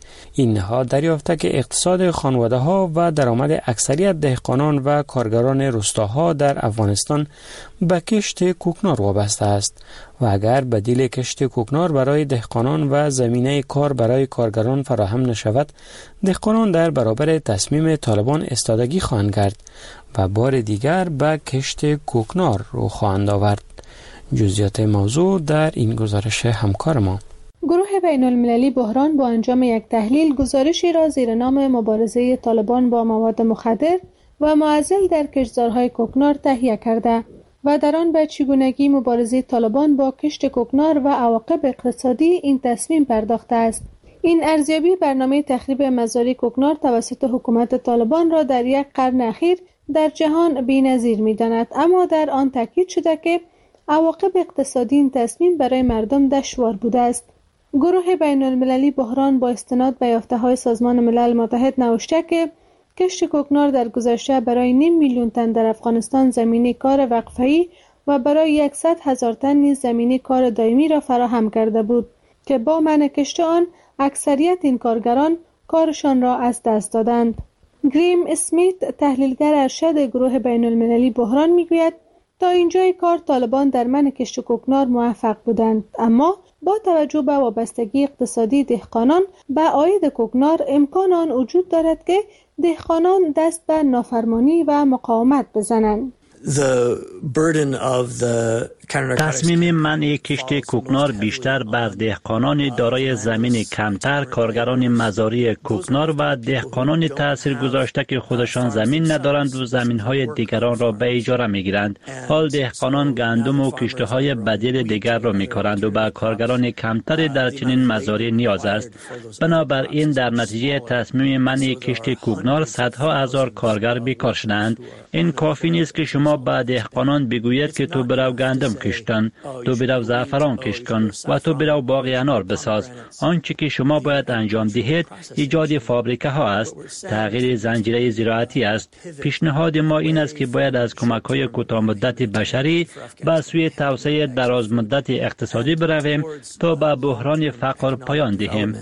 این نهاد دریافته که اقتصاد خانواده ها و درآمد اکثریت دهقانان و کارگران روستاها در افغانستان به کشت کوکنار وابسته است و اگر بدیل کشت کوکنار برای دهقانان و زمینه کار برای کارگران فراهم نشود، دهقانان در برابر تصمیم طالبان ایستادگی خواهند کرد و بار دیگر به کشت کوکنار رو خواهند آورد. جزئیات موضوع در این گزارش همکار ما. گروه بین المللی بحران با انجام یک تحلیل گزارشی را زیر نام مبارزه طالبان با مواد مخدر و معضل در کشتزارهای کوکنار تهیه کرده و در آن به چگونگی مبارزه طالبان با کشت کوکنار و عواقب اقتصادی این تصمیم پرداخته است. این ارزیابی برنامه تخریب مزارع کوکنار توسط حکومت طالبان را در یک قرن اخیر در جهان بی‌نظیر می‌داند، اما در آن تاکید شده که عواقب اقتصادی این تصمیم برای مردم دشوار بوده است. گروه بین المللی بحران با استناد به یافته‌های سازمان ملل متحد نوشته که کشت کوکنار در گذشته برای 500,000 تن در افغانستان زمینه کار وقفه‌ای و برای 100,000 تن نیز زمینه کار دائمی را فراهم کرده بود که با منع کشت آن اکثریت این کارگران کارشان را از دست دادند. گریم اسمیت تحلیلگر ارشد گروه بین المللی بحران میگوید تا اینجای کار طالبان در منع کشت کوکنار موفق بودند، اما با توجه به وابستگی اقتصادی دهقانان به عاید کوکنار امکان آن وجود دارد که دهقانان دست به نافرمانی و مقاومت بزنند. تصمیم منع کشت کوکنار بیشتر بر دهقانان دارای زمین کمتر، کارگران مزارع کوکنار و دهقانان تأثیر گذاشته که خودشان زمین ندارند و زمین‌های دیگران را به اجاره می‌گیرند. حال دهقانان گندم و کشت‌های بدیل دیگر را می‌کارند و به کارگران کمتر در چنین مزارع نیاز است. بنابراین در نتیجه تصمیم منع کشت کوکنار صدها هزار کارگر بیکار شدند. این کافی نیست که شما به دهقانان بگوید که تو برو گندم کشت کن، تو برو زعفران کشت کن و تو برو باغ انار بساز. آنچه که شما باید انجام دهید ایجاد فابریکه ها است، تغییر زنجیره زراعتی است. پیشنهاد ما این است که باید از کمک های کوتاه مدت بشری به سوی توسعه دراز مدت اقتصادی برویم تا به بحران فقر پایان دهیم.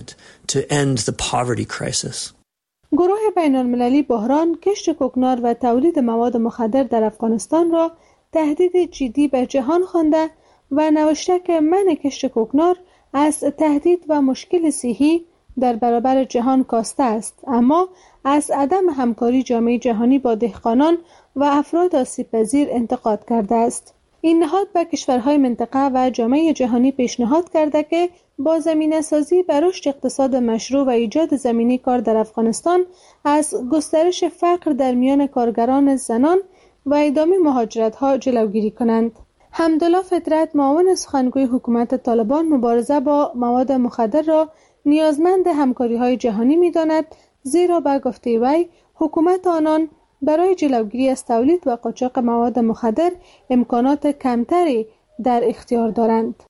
گروه بین المللی بحران کشت کوکنار و تولید مواد مخدر در افغانستان را تهدید جدی به جهان خوانده و نوشته که منع کشت کوکنار از تهدید و مشکل صحی در برابر جهان کاسته است، اما از عدم همکاری جامعه جهانی با دهقانان و افراد آسیب‌پذیر انتقاد کرده است. این نهاد به کشورهای منطقه و جامعه جهانی پیشنهاد کرده که با زمینه‌سازی بر رشد اقتصاد مشروع و ایجاد زمینه کار در افغانستان از گسترش فقر در میان کارگران زنان و ادامه مهاجرت‌ها جلوگیری کنند. حمدالله فطرت معاون سخنگوی حکومت طالبان مبارزه با مواد مخدر را نیازمند همکاری‌های جهانی می‌داند، زیرا به گفته وی حکومت آنان برای جلوگیری از تولید و قاچاق مواد مخدر امکانات کمتری در اختیار دارند.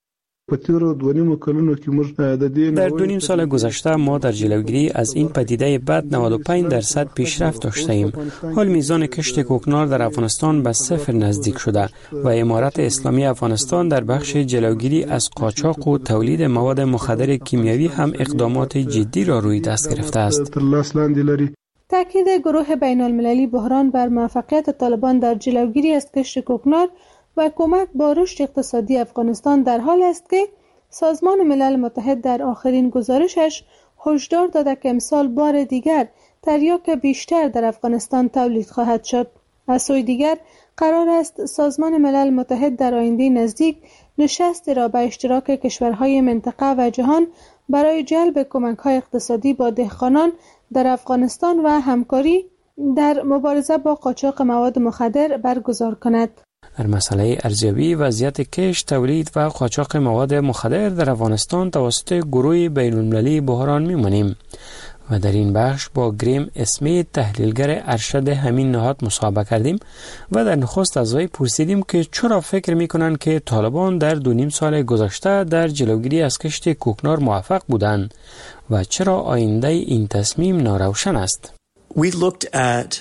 در 2.5 سال گذشته ما در جلوگیری از این پدیده بد 95% پیشرفت داشته ایم. حال میزان کشت کوکنار در افغانستان به 0 نزدیک شده و امارت اسلامی افغانستان در بخش جلوگیری از قاچاق و تولید مواد مخدر کیمیایی هم اقدامات جدی را روی دست گرفته است. تاکید گروه بین المللی بحران بر موفقیت طالبان در جلوگیری از کشت کوکنار و کمک با رشد اقتصادی افغانستان در حال است که سازمان ملل متحد در آخرین گزارشش هشدار داده که امسال بار دیگر تریاک بیشتر در افغانستان تولید خواهد شد. از سوی دیگر قرار است سازمان ملل متحد در آینده نزدیک نشستی را به اشتراک کشورهای منطقه و جهان برای جلب کمک‌های اقتصادی با دهقانان در افغانستان و همکاری در مبارزه با قاچاق مواد مخدر برگزار کند. در مسئله ارزیابی وضعیت کشت، تولید و قاچاق مواد مخدر در افغانستان توسط گروه بین المللی بحران می‌مانیم و در این بخش با گریم اسمیت تحلیلگر ارشد همین نهاد مصاحبه کردیم و در نخست از وی پرسیدیم که چرا فکر می‌کنند که طالبان در 2.5 سال گذشته در جلوگیری از کشت کوکنار موفق بودند و چرا آینده این تصمیم ناروشن است.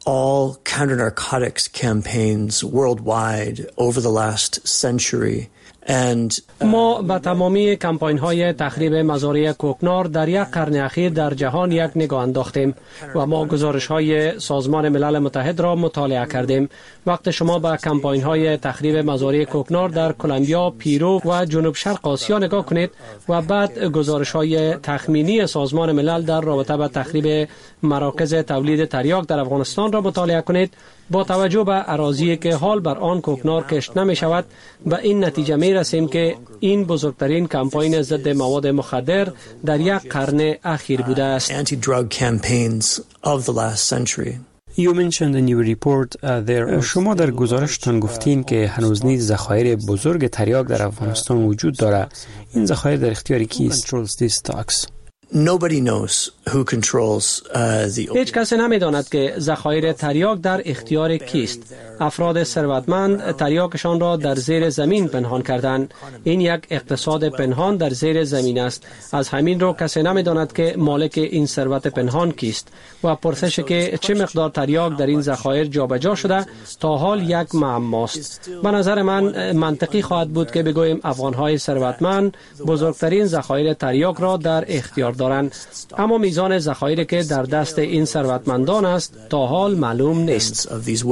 all counter-narcotics campaigns worldwide over the last century. ما به تمامی کمپاین های تخریب مزارع کوکنار در یک قرن اخیر در جهان یک نگاه انداختیم و ما گزارش های سازمان ملل متحد را مطالعه کردیم. وقت شما به کمپاین های تخریب مزارع کوکنار در کلمبیا، پیرو و جنوب شرق آسیا نگاه کنید و بعد گزارش های تخمینی سازمان ملل در رابطه با تخریب مراکز تولید تریاک در افغانستان را مطالعه کنید، با توجه به اراضی که حال بر آن کوکنار کشت نمی شود، به این نتیجه می رسیم که این بزرگترین کمپاین ضد مواد مخدر در یک قرن اخیر بوده است. شما در گزارشتان گفتین که هنوز نیز ذخایر بزرگ تریاک در افغانستان وجود دارد. این ذخایر در اختیار کیست؟ هیچ کس نمی‌داند که ذخایر تریاک در اختیار کیست. افراد ثروتمند تریاکشان را در زیر زمین پنهان کردند. این یک اقتصاد پنهان در زیر زمین است. از همین رو کسی نمی‌داند که مالک این ثروت پنهان کیست و پرسش که چه مقدار تریاک در این ذخایر جابجا شده تا حال یک معماست. به نظر من منطقی خواهد بود که بگوییم افغان‌های ثروتمند بزرگترین ذخایر تریاک را در اختیار دارند، اما میزان ذخایری که در دست این ثروتمندان است تا حال معلوم نیست.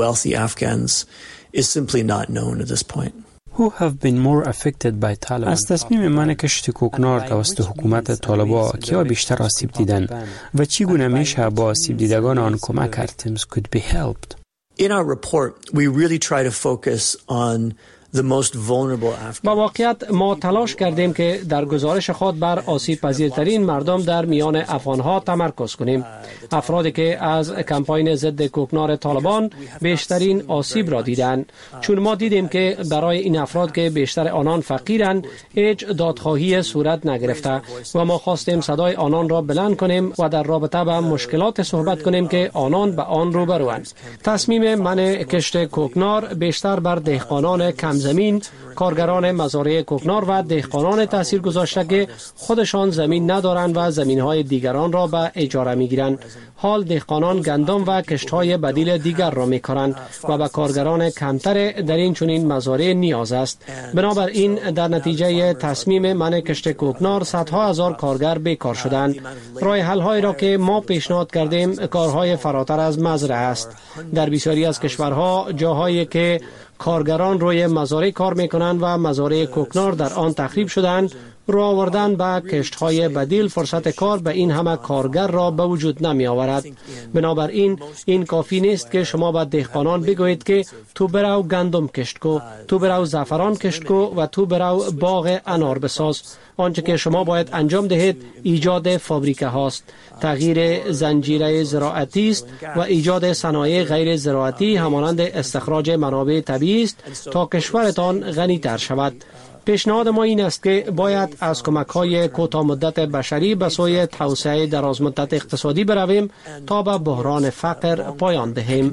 از تصمیم منع کشت کوکنار توسط حکومت طالبان کیا بیشتر آسیب دیدند و چگونه میشه با آسیب دیدگان آن کمک کرد؟ In our report, we really try to focus on با واقعیت ما تلاش کردیم که در گزارش خود بر آسیب پذیرترین مردم در میان افغانها تمرکز کنیم. افرادی که از کمپاین ضد کوکنار طالبان بیشترین آسیب را دیدند، چون ما دیدیم که برای این افراد که بیشتر آنان فقیرند هیچ دادخواهی صورت نگرفته و ما خواستیم صدای آنان را بلند کنیم و در رابطه با مشکلات صحبت کنیم که آنان به آن روبروند. تصمیم منع کشت کوکنار بیشتر بر دهقانان کم زمین، کارگران مزارع کوکنار و دهقانان تاثیر گذاشته که خودشان زمین ندارند و زمین‌های دیگران را به اجاره می‌گیرند. حال دهقانان گندم و کشت‌های بدیل دیگر را می‌کارند و به کارگران کمتر در این چنین مزارع نیاز است. بنابراین در نتیجه تصمیم منع کشت کوکنار صدها هزار کارگر بیکار شدند. راه حل‌هایی را که ما پیشنهاد کردیم کارهای فراتر از مزرعه است. در بسیاری از کشورها جاهایی که کارگران روی مزارع کار میکنند و مزارع کوکنار در آن تخریب شدند، رو آوردن به کشت‌های بدیل فرصت کار به این همه کارگر را به وجود نمی آورد. بنابراین این کافی نیست که شما به دهقانان بگویید که تو برو گندم کشت کو، تو برو زعفران کشت کو و تو برو باغ انار بساز. آنچه که شما باید انجام دهید ایجاد فابریکه هاست، تغییر زنجیره زراعتی است و ایجاد صنایع غیر زراعتی همانند استخراج منابع طبیعی است تا کشورتان غنی تر شود. پیشنهاد ما این است که باید از کمک‌های کوتاه مدت بشری به سوی توسعه دراز مدت اقتصادی برویم تا به بحران فقر پایان دهیم.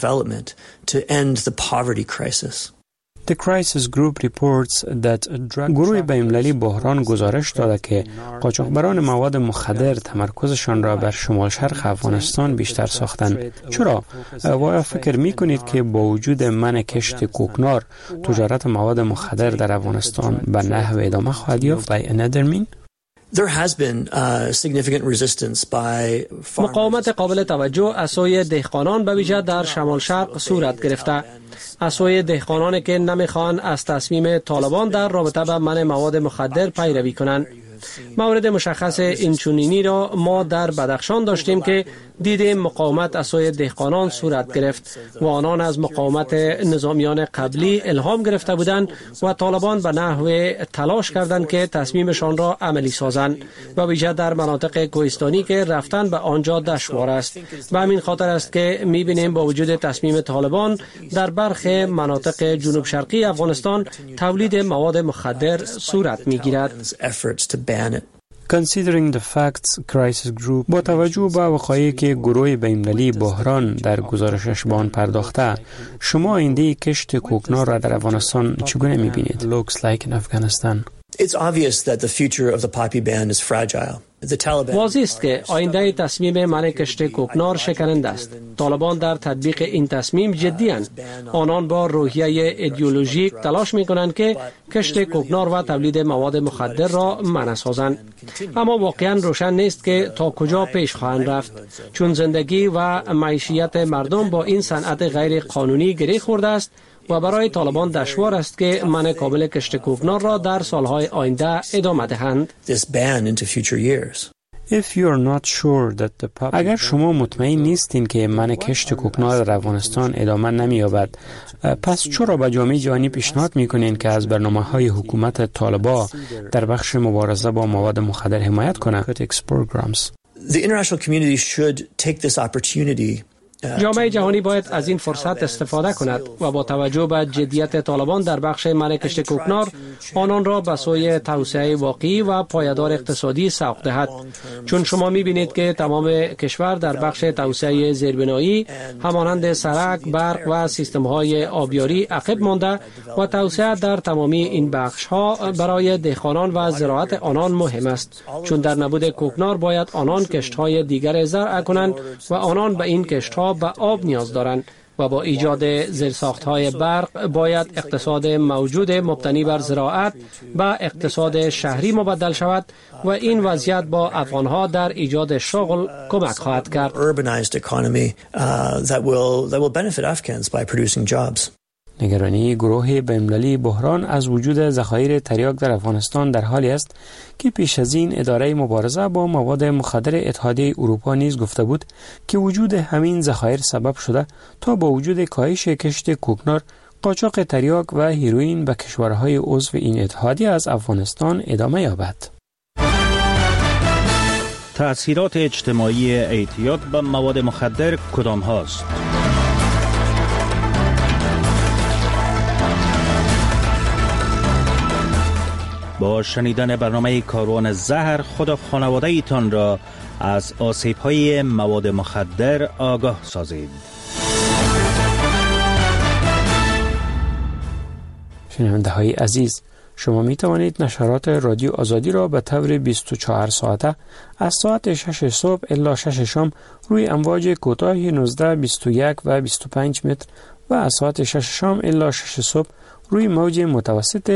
گروه بین‌المللی بحران گزارش داده که قاچاقبران مواد مخدر تمرکزشان را بر شمال شرق افغانستان بیشتر ساختند. چرا؟ آیا فکر می‌کنید که با وجود منع کشت کوکنار تجارت مواد مخدر در افغانستان به نحو ادامه خواهد یافت؟ مقاومت قابل توجه از سوی دهقانان به ویژه در شمال شرق صورت گرفته. از سوی دهقانانی که نمیخوان از تصمیم طالبان در رابطه با منع مواد مخدر پیروی کنند. مورد مشخص اینچنینی را ما در بدخشان داشتیم که دیدیم مقاومت از سوی دهقانان صورت گرفت و آنان از مقاومت نظامیان قبلی الهام گرفته بودند و طالبان به نحو تلاش کردند که تصمیمشان را عملی سازند و ویژه در مناطق کوهستانی که رفتن به آنجا دشوار است. و همین خاطر است که می‌بینیم با وجود تصمیم طالبان در برخی مناطق جنوب شرقی افغانستان تولید مواد مخدر صورت می‌گیرد. با توجه به وقایعی که گروه بین‌المللی بحران در گزارشش به آن پرداخته، شما آینده کشت کوکنار را در افغانستان چگونه می‌بینید؟ It's obvious that the future of the poppy ban is fragile. واضح است که آینده تصمیم منع کشت کوکنار شکننده است. طالبان در تطبیق این تصمیم جدی اند. آنان با روحیه ایدئولوژیک تلاش می کنند که کشت کوکنار و تولید مواد مخدر را منع سازند. اما واقعا روشن نیست که تا کجا پیش خواهند رفت، چون زندگی و معیشت مردم با این صنعت غیر قانونی گره خورده است و برای طالبان دشوار است که منع کامل کشت کوکنار را در سالهای آینده ادامه دهند. اگر شما مطمئن نیستین که منع کشت کوکنار در افغانستان ادامه نمی‌یابد، پس چرا به جامعه جهانی پیشنهاد می‌کنین که از برنامه‌های حکومت طالبان در بخش مبارزه با مواد مخدر حمایت کنند؟ جامعه جهانی باید از این فرصت استفاده کند و با توجه به جدیت طالبان در بخش منع کشت کوکنار آنان را به سوی توسعه واقعی و پایدار اقتصادی سوق دهد، چون شما می‌بینید که تمام کشور در بخش توسعه زیربنایی همانند سرک، برق و سیستم‌های آبیاری عقب مانده و توسعه در تمامی این بخش‌ها برای دهقانان و زراعت آنان مهم است، چون در نبود کوکنار باید آنان کشت‌های دیگر زرع کنند و آنان به این کشت‌ها به آب نیاز دارند و با ایجاد زیرساخت‌های برق باید اقتصاد موجود مبتنی بر زراعت به اقتصاد شهری مبدل شود و این وضعیت با افغان‌ها در ایجاد شغل کمک خواهد کرد. نگرانی گروه بین‌المللی بحران از وجود ذخایر تریاک در افغانستان در حالی است که پیش از این اداره مبارزه با مواد مخدر اتحادیه اروپا نیز گفته بود که وجود همین ذخایر سبب شده تا با وجود کاهش کشت کوکنار، قاچاق تریاک و هیروئین به کشورهای عضو این اتحادیه از افغانستان ادامه یابد. تأثیرات اجتماعی اعتیاد به مواد مخدر کدام هاست؟ با شنیدن برنامه کاروان زهر خود و خانواده ایتان را از آسیب‌های مواد مخدر آگاه سازید. شنونده های عزیز، شما می توانید نشرات رادیو آزادی را به طور 24 ساعته از ساعت 6 صبح الی 6 شام روی امواج کوتاه 19، 21 و 25 متر و از ساعت 6 شام الی 6 صبح روی موج متوسط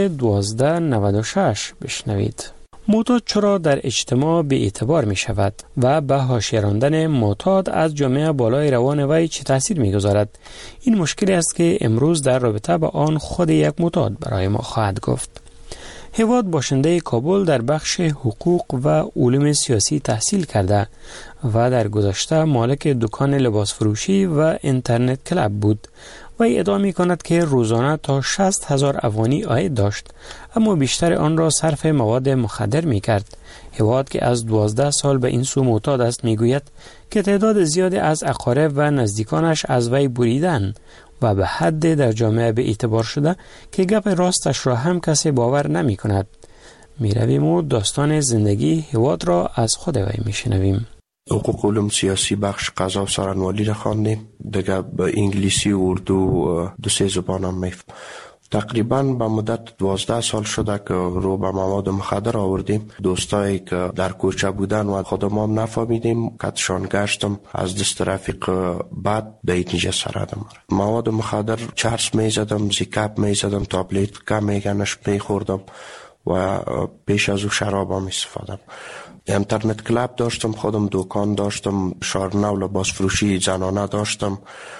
1296 بشنوید. معتاد چرا در اجتماع به اعتبار می شود و به حاشیه راندن معتاد از جامعه بالای روان وی چه تاثیر می گذارد؟ این مشکلی است که امروز در رابطه با آن خود یک معتاد برای ما خواهد گفت. هیواد باشنده کابل در بخش حقوق و علوم سیاسی تحصیل کرده و در گذشته مالک دکان لباس فروشی و اینترنت کلاب بود. وی ادعا می کند که روزانه تا 60,000 افغانی عاید داشت، اما بیشتر آن را صرف مواد مخدر می کرد. هیواد که از 12 سال به این سو معتاد است می گوید که تعداد زیادی از اقارب و نزدیکانش از وی بریدند و به حد در جامعه به اعتبار شده که گپ راستش را هم کسی باور نمی کند. می رویم و داستان زندگی هیواد را از خود وی می شنویم. حقوق علوم سیاسی بخش قضا و سرانوالی را خواندیم، دیگه به انگلیسی و اردو 2-3 زبان هم میفهم. تقریبا به مدت 12 سال شده که رو به مواد مخدر آوردیم. دوستایی که در کوچه بودن و خودم هم نفهمیدیم کتشان گشتم از دست رفیق بعد به اینجا سردم. مواد مخدر چرس میزدم، زیکاپ میزدم، تابلیت که میگنش میخوردم و پیش از او شراب هم استفادم. اینترنت کلاب داشتم، خودم دکان داشتم، شارنو لباس فروشی زنانه داشتم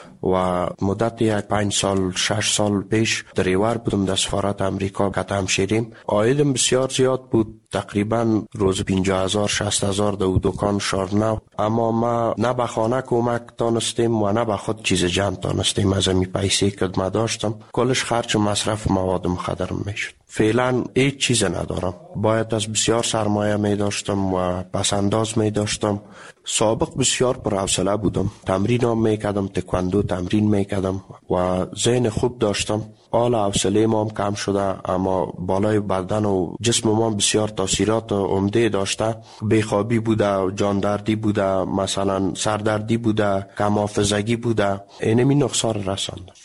و مدت 5 سال 6 سال پیش دریور بودم در سفارت امریکا قطعم شیریم. عایدم بسیار زیاد بود، تقریبا روز 50,000 60,000 دو دکان شارنو، اما ما نه به خانه کمک تانستیم و نه به خود چیز جمع تانستیم. از امی پیسی که ما داشتم کلش خرچ و مصرف مواد مخدرم میشد. فعلا هیچ چیز ندارم، باید از بسیار سرمایه می داشتم و پسنداز می داشتم. سابق بسیار پرحوصله بودم، تمرین هم می کردم، تکواندو تمرین می کردم و ذهن خوب داشتم. حال حوصله ما هم کم شده، اما بالای بدن و جسم ما بسیار تاثیرات عمده داشته. بیخوابی بوده، جاندردی بوده، مثلا سردردی بوده، کم حافظگی بوده، اینمی نقصان رسانده.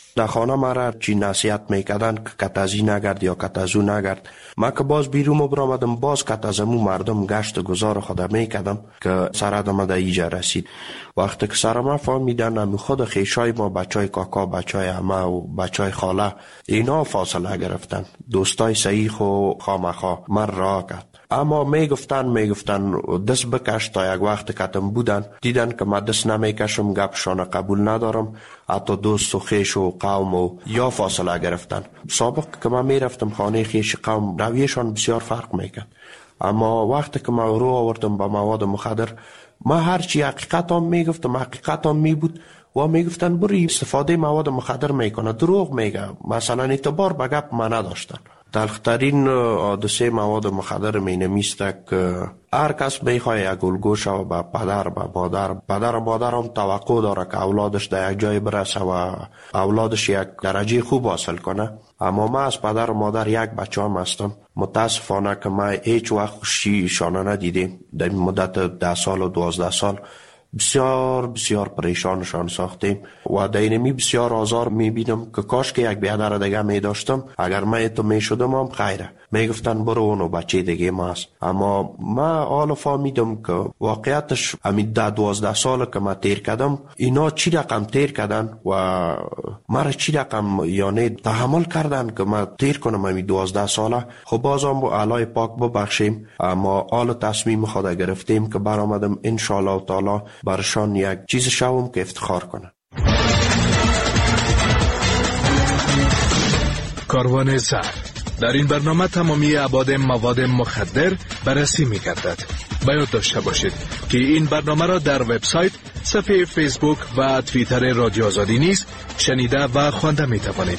در خانه مرا چی نصیحت میکردن که کت از این نگرد یا کت از اون نگرد. ما که باز بیرون برآمدم باز کت از امو مردم گشت گذار خود میکردم که سرم در اینجا رسید. وقتی که سرم فهمیدن امی خود خیشای ما، بچای کاکا، بچای عمه و بچای خاله، اینا فاصله گرفتن. دوستای صحیح و خامخا من راه کرد. اما میگفتن دست بکش. تا یک وقت کتم بودن دیدن که من دست نمیکشم، گپشان قبول ندارم، حتی دوست و خیش و قوم و یا فاصله گرفتن. سابق که من میرفتم خانه خیش قوم رویشان بسیار فرق میکرد. اما وقتی که من رو آوردم با مواد مخدر، ما هرچی حقیقت هم میگفتم حقیقت هم میبود و میگفتن بری استفاده مواد مخدر میکنه، دروغ میگه، مثلا اعتبار به گپ ما نداشتن. تلخترین حادثه مواد مخدر می نمیسته که هر کس میخواه یک الگو شو به پدر به مادر. پدر و مادر هم توقع داره که اولادش در یک جای برسه و اولادش یک درجه خوب حاصل کنه. اما من از پدر و مادر یک بچه هم هستم. متاسفانه که من هیچ وقت خوشی شانه ندیدیم. در مدت 10 سال و 12 سال بسیار پریشانشان ساختیم و دینمی بسیار آزار میبینم که کاش که یک بیادر دیگه میداشتم. اگر من تو میشدم هم خیره، میگفتن برو اونو بچه دیگه ما است. اما من حالا فهمیدم که واقعیتش همین 12 سال که من تیر کردم، اینا چی رقم تیر کردن و مرا چی رقم یعنی تحمل کردن که من تیر کنم همین 12 ساله. خب بازم با الهی پاک ببخشیم. اما حالا تصمیم خود گرفتیم که برآمدم انشالله تعالی برشان یک چیز شوم که افتخار کنه. کاروان زهر. در این برنامه تمامی ابعاد مواد مخدر بررسی می‌گردد. باید داشته باشید که این برنامه را در وبسایت، صفحه فیسبوک و توییتر رادیو آزادی نیز شنیده و خوانده می‌توانید.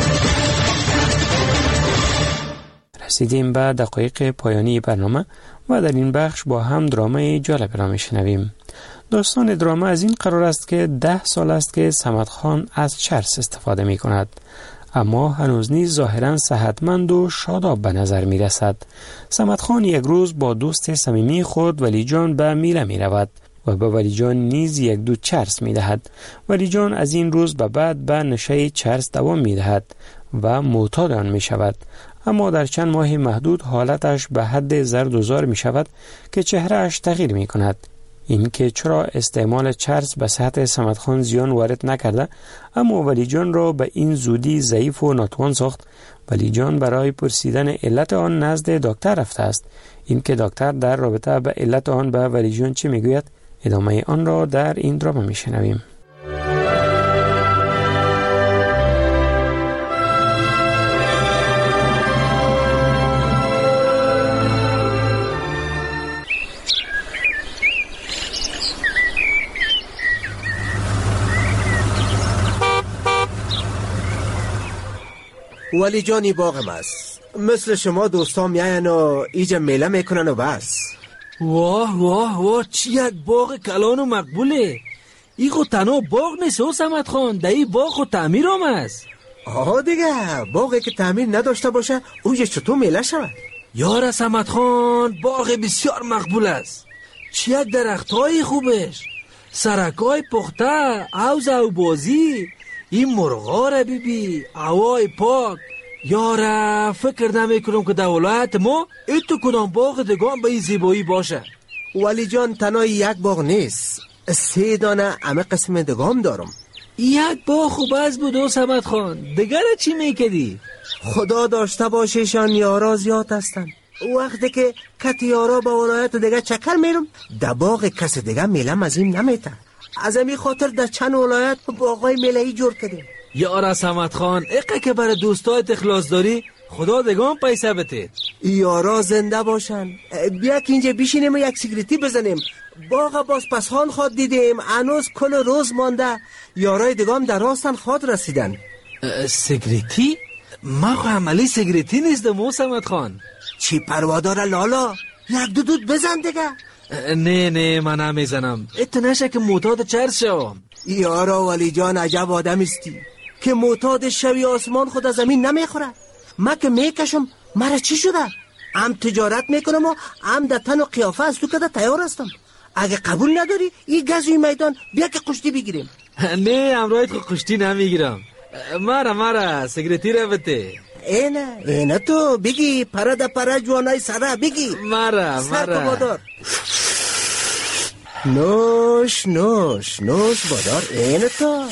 رسیدیم به دقایق پایانی برنامه و در این بخش با هم درامای جالب را می‌شنویم. داستان دراما از این قرار است که 10 سال است که صمد خان از چرس استفاده می کند، اما هنوز نیز ظاهراً صحتمند و شاداب به نظر می رسد. صمد خان یک روز با دوست صمیمی خود ولی جان به میله می رود و به ولی جان نیز 1-2 چرس می دهد. ولی جان از این روز به بعد به نشه چرس دوام می دهد و معتاد آن می شود. اما در چند ماه محدود حالتش به حد زرد و زار می شود که چهرهش تغییر می کند. این که چرا استعمال چرس به صحت صمد خان زیان وارد نکرده، اما ولی جان را به این زودی ضعیف و ناتوان ساخت. ولی جان برای پرسیدن علت آن نزد دکتر رفته است. این که دکتر در رابطه به علت آن به ولی جان چه میگوید، ادامه آن را در این دراما میشنویم. ولی جانی باغم است. مثل شما دوستان میاین و ایجا میله میکنن و بس. واه واه واه، چی یک باغ کلان و مقبوله. ای خود تنها باغ نیست و صمد خان، در ای باغ خود تعمیر هم است. آها دیگه، باغی که تعمیر نداشته باشه اونجا چطور میله شود؟ یار صمد خان، باغ بسیار مقبول است. چی یک درخت های خوبش، سرکای پخته، عوض او بازی، این مرغا را بیبی، هوای پاک. یاره فکر نمی کنم که در ولایت ما ایتو کدام باغ دگان به این زیبایی باشه. ولی جان تنها یک باغ نیست، 3 دانه همه قسم دگام دارم. یک باغ خوب از بود و صمد خان، دیگر چی میکدی؟ خدا داشته باشه شان یارا زیاد هستن. وقتی که کت یارا با ولایت دیگه چکر میرم، در باغ کس دیگه میلم از این نمیته. از همین خاطر در چند ولایت باغای میلهی جور کردیم. یارا صمد خان، اقه که برای دوستایت اخلاص داری، خدا دگان پیسه بده. یارا زنده باشن. بیا که اینجا بشینیم و یک سیگریتی بزنیم. باغ باز پسان خواد دیدیم، هنوز کل روز مانده. یارای دگام در راستن خواد رسیدن. سیگریتی؟ ما خو عملی سیگریتی نیستم و صمد خان. چی پروادار لالا؟ یک دود بزن دیگه. نه من نمیزنم. ات نشه که معتاد چرس شوم. یارا ولی جان عجب آدم استی که معتاد شوی آسمان خود از زمین نمیخوره. ما که میکشم مرا چی شده؟ هم تجارت میکنم و هم در تن و قیافه از تو کده تیار هستم. اگه قبول نداری این گزوی میدان بیا که قشتی بگیریم. نه امرایت خود قشتی نمیگیرم. مارا سکرتیره بته اینا تو بگی پرا دا پرا جوانای سرا بگی مارا بادار نوش بادار اینا تو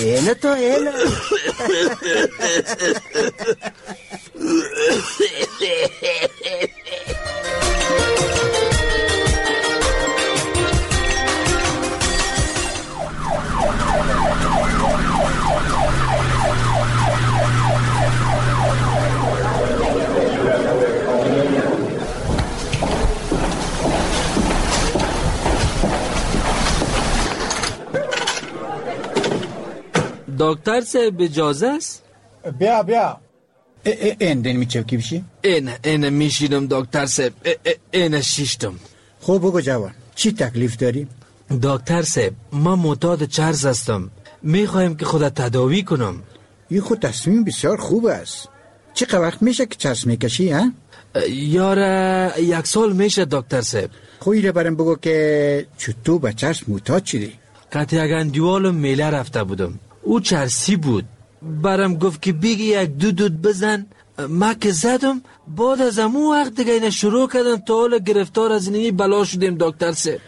دکتر صاحب اجازه است؟ بیا این میچه کی بشی؟ این میشیدم دکتر صاحب. این شیشتم. خوب بگو جوان چی تکلیف داری؟ دکتر صاحب من معتاد چرس هستم، میخوایم که خودت تداوی کنم. این خود تصمیم بسیار خوب است. چقدر وقت میشه که چرس میکشی ها؟ یاره 1 سال میشه دکتر صاحب. خویره برم بگو که چطور به چرس معتاد شدی؟ قطع اگن دیوالم میله رفته بودم، او چرسی بود، برم گفت که بگی 1 دود بزن. ما که زدم، بعد از امو وقت دیگه اینه شروع کردم تا حالا گرفتار از اینی بلا شدیم دکتر صاحب.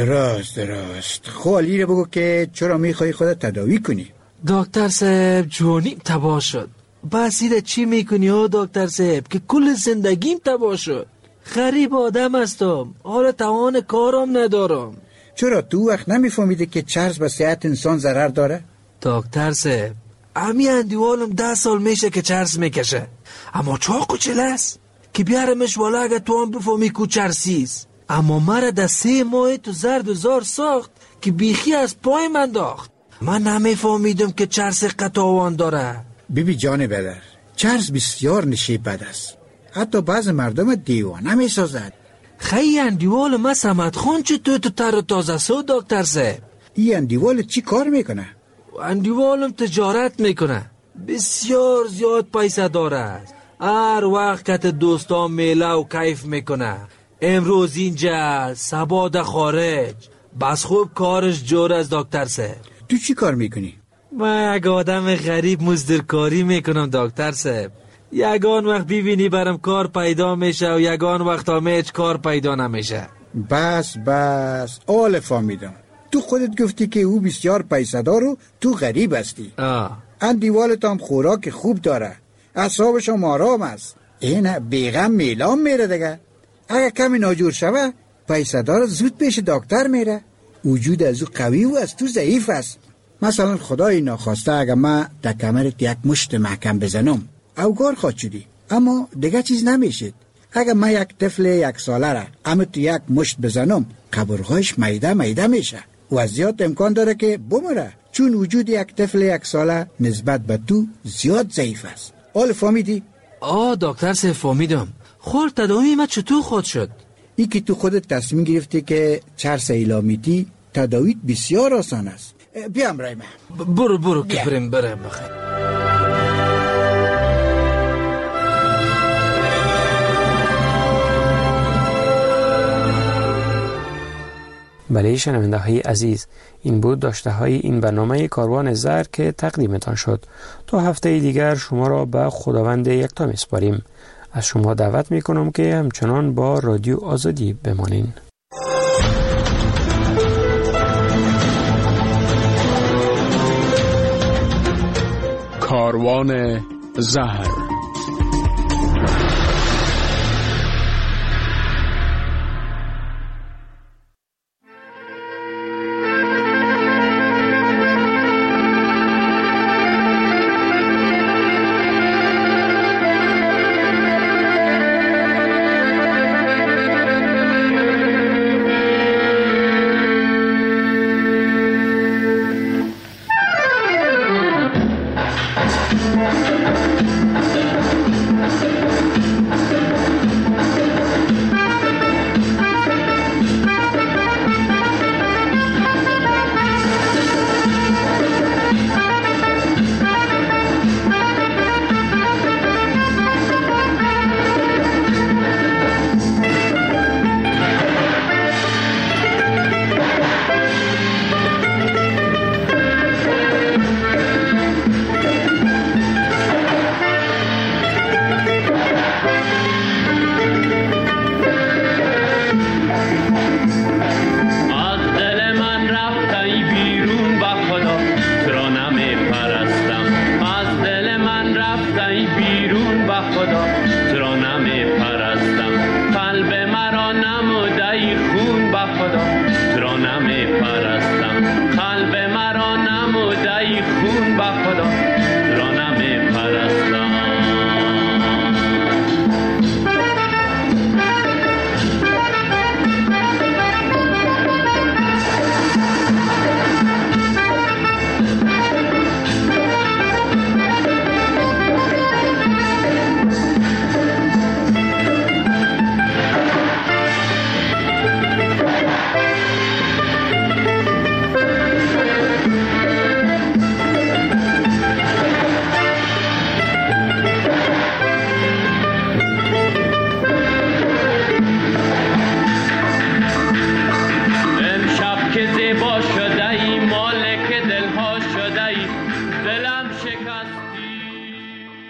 درست خوالی رو بگو که چرا میخوای خودت تداوی کنی؟ دکتر صاحب جوانیم تباه شد. بس ایده چی میکنی ها دکتر صاحب که کل زندگیم تباه شد. غریب آدم هستم، حالا توان کارم ندارم. چرا تو وقت نمیفهمیده که چرس به صحت انسان ضرر داره؟ دکتر صاحب امی اندیوالم 10 سال میشه که چرس میکشه، اما چاقو چله است که بیارمش والا اگه تو هم بفهمی کو چرسیست. اما مرا در 3 ماه تو زرد و زار ساخت که بیخی از پای من داخت. من نمیفهمیدم که چرس قطاوان داره. بیبی جان بدر، چرس بسیار نشیب بد است، حتی بعض مردم دیوانه میسازد. خیلی اندیوال ما سمت خون چطور تو تر تازه سو دکتر صاحب؟ این اندیوال چی کار میکنه؟ اندیوالم تجارت میکنه، بسیار زیاد پیسه داره. هر وقت که دوستان میله و کیف میکنه، امروز اینجا سبا در خارج. بس خوب کارش جور از دکتر صاحب. تو چی کار میکنی؟ من یک آدم غریب مزدورکاری میکنم دکتر صاحب. یگان وقت ببینی برم کار پیدا میشه و یگان وقت هم هیچ کار پیدا نمیشه. بس آل فهمیدم. تو خودت گفتی که او بسیار پیسه دار و تو غریب هستی. اندیوالت هم خوراک خوب داره، اعصابش هم آرام است. این بیغم میلام میره دیگه. اگه کمی ناجور شوه پیسه دار زود پیش دکتر میره. وجود از او قوی و از تو ضعیف است. مثلا خدای ناخواسته اگه من در کمرت 1 مشت محکم بزنم اوگار خواهد شدی، اما دیگه چیز نمیشد. اگه من 1 طفل 1 ساله را اما تو 1 مشت بزنم قبرهایش میده میشه و از زیاد امکان داره که بمره، چون وجود 1 طفل 1 ساله نسبت به تو زیاد ضعیف است. حال فهمیدی؟ دکتر صاحب فهمیدم. خور تداوی ما چطور خود شد؟ ای که تو خودت تصمیم گرفتی که چرس ایلامیتی تداویت بسیار آسان است. بیام رای من. برو که بریم بخیر. بله شنونده های عزیز، این بود داشته های این برنامه کاروان زر که تقدیمتان شد. تا هفته دیگر شما را به خداوند یکتا میسپاریم. از شما دعوت میکنم که همچنان با رادیو آزادی بمانین. کاروان زهر.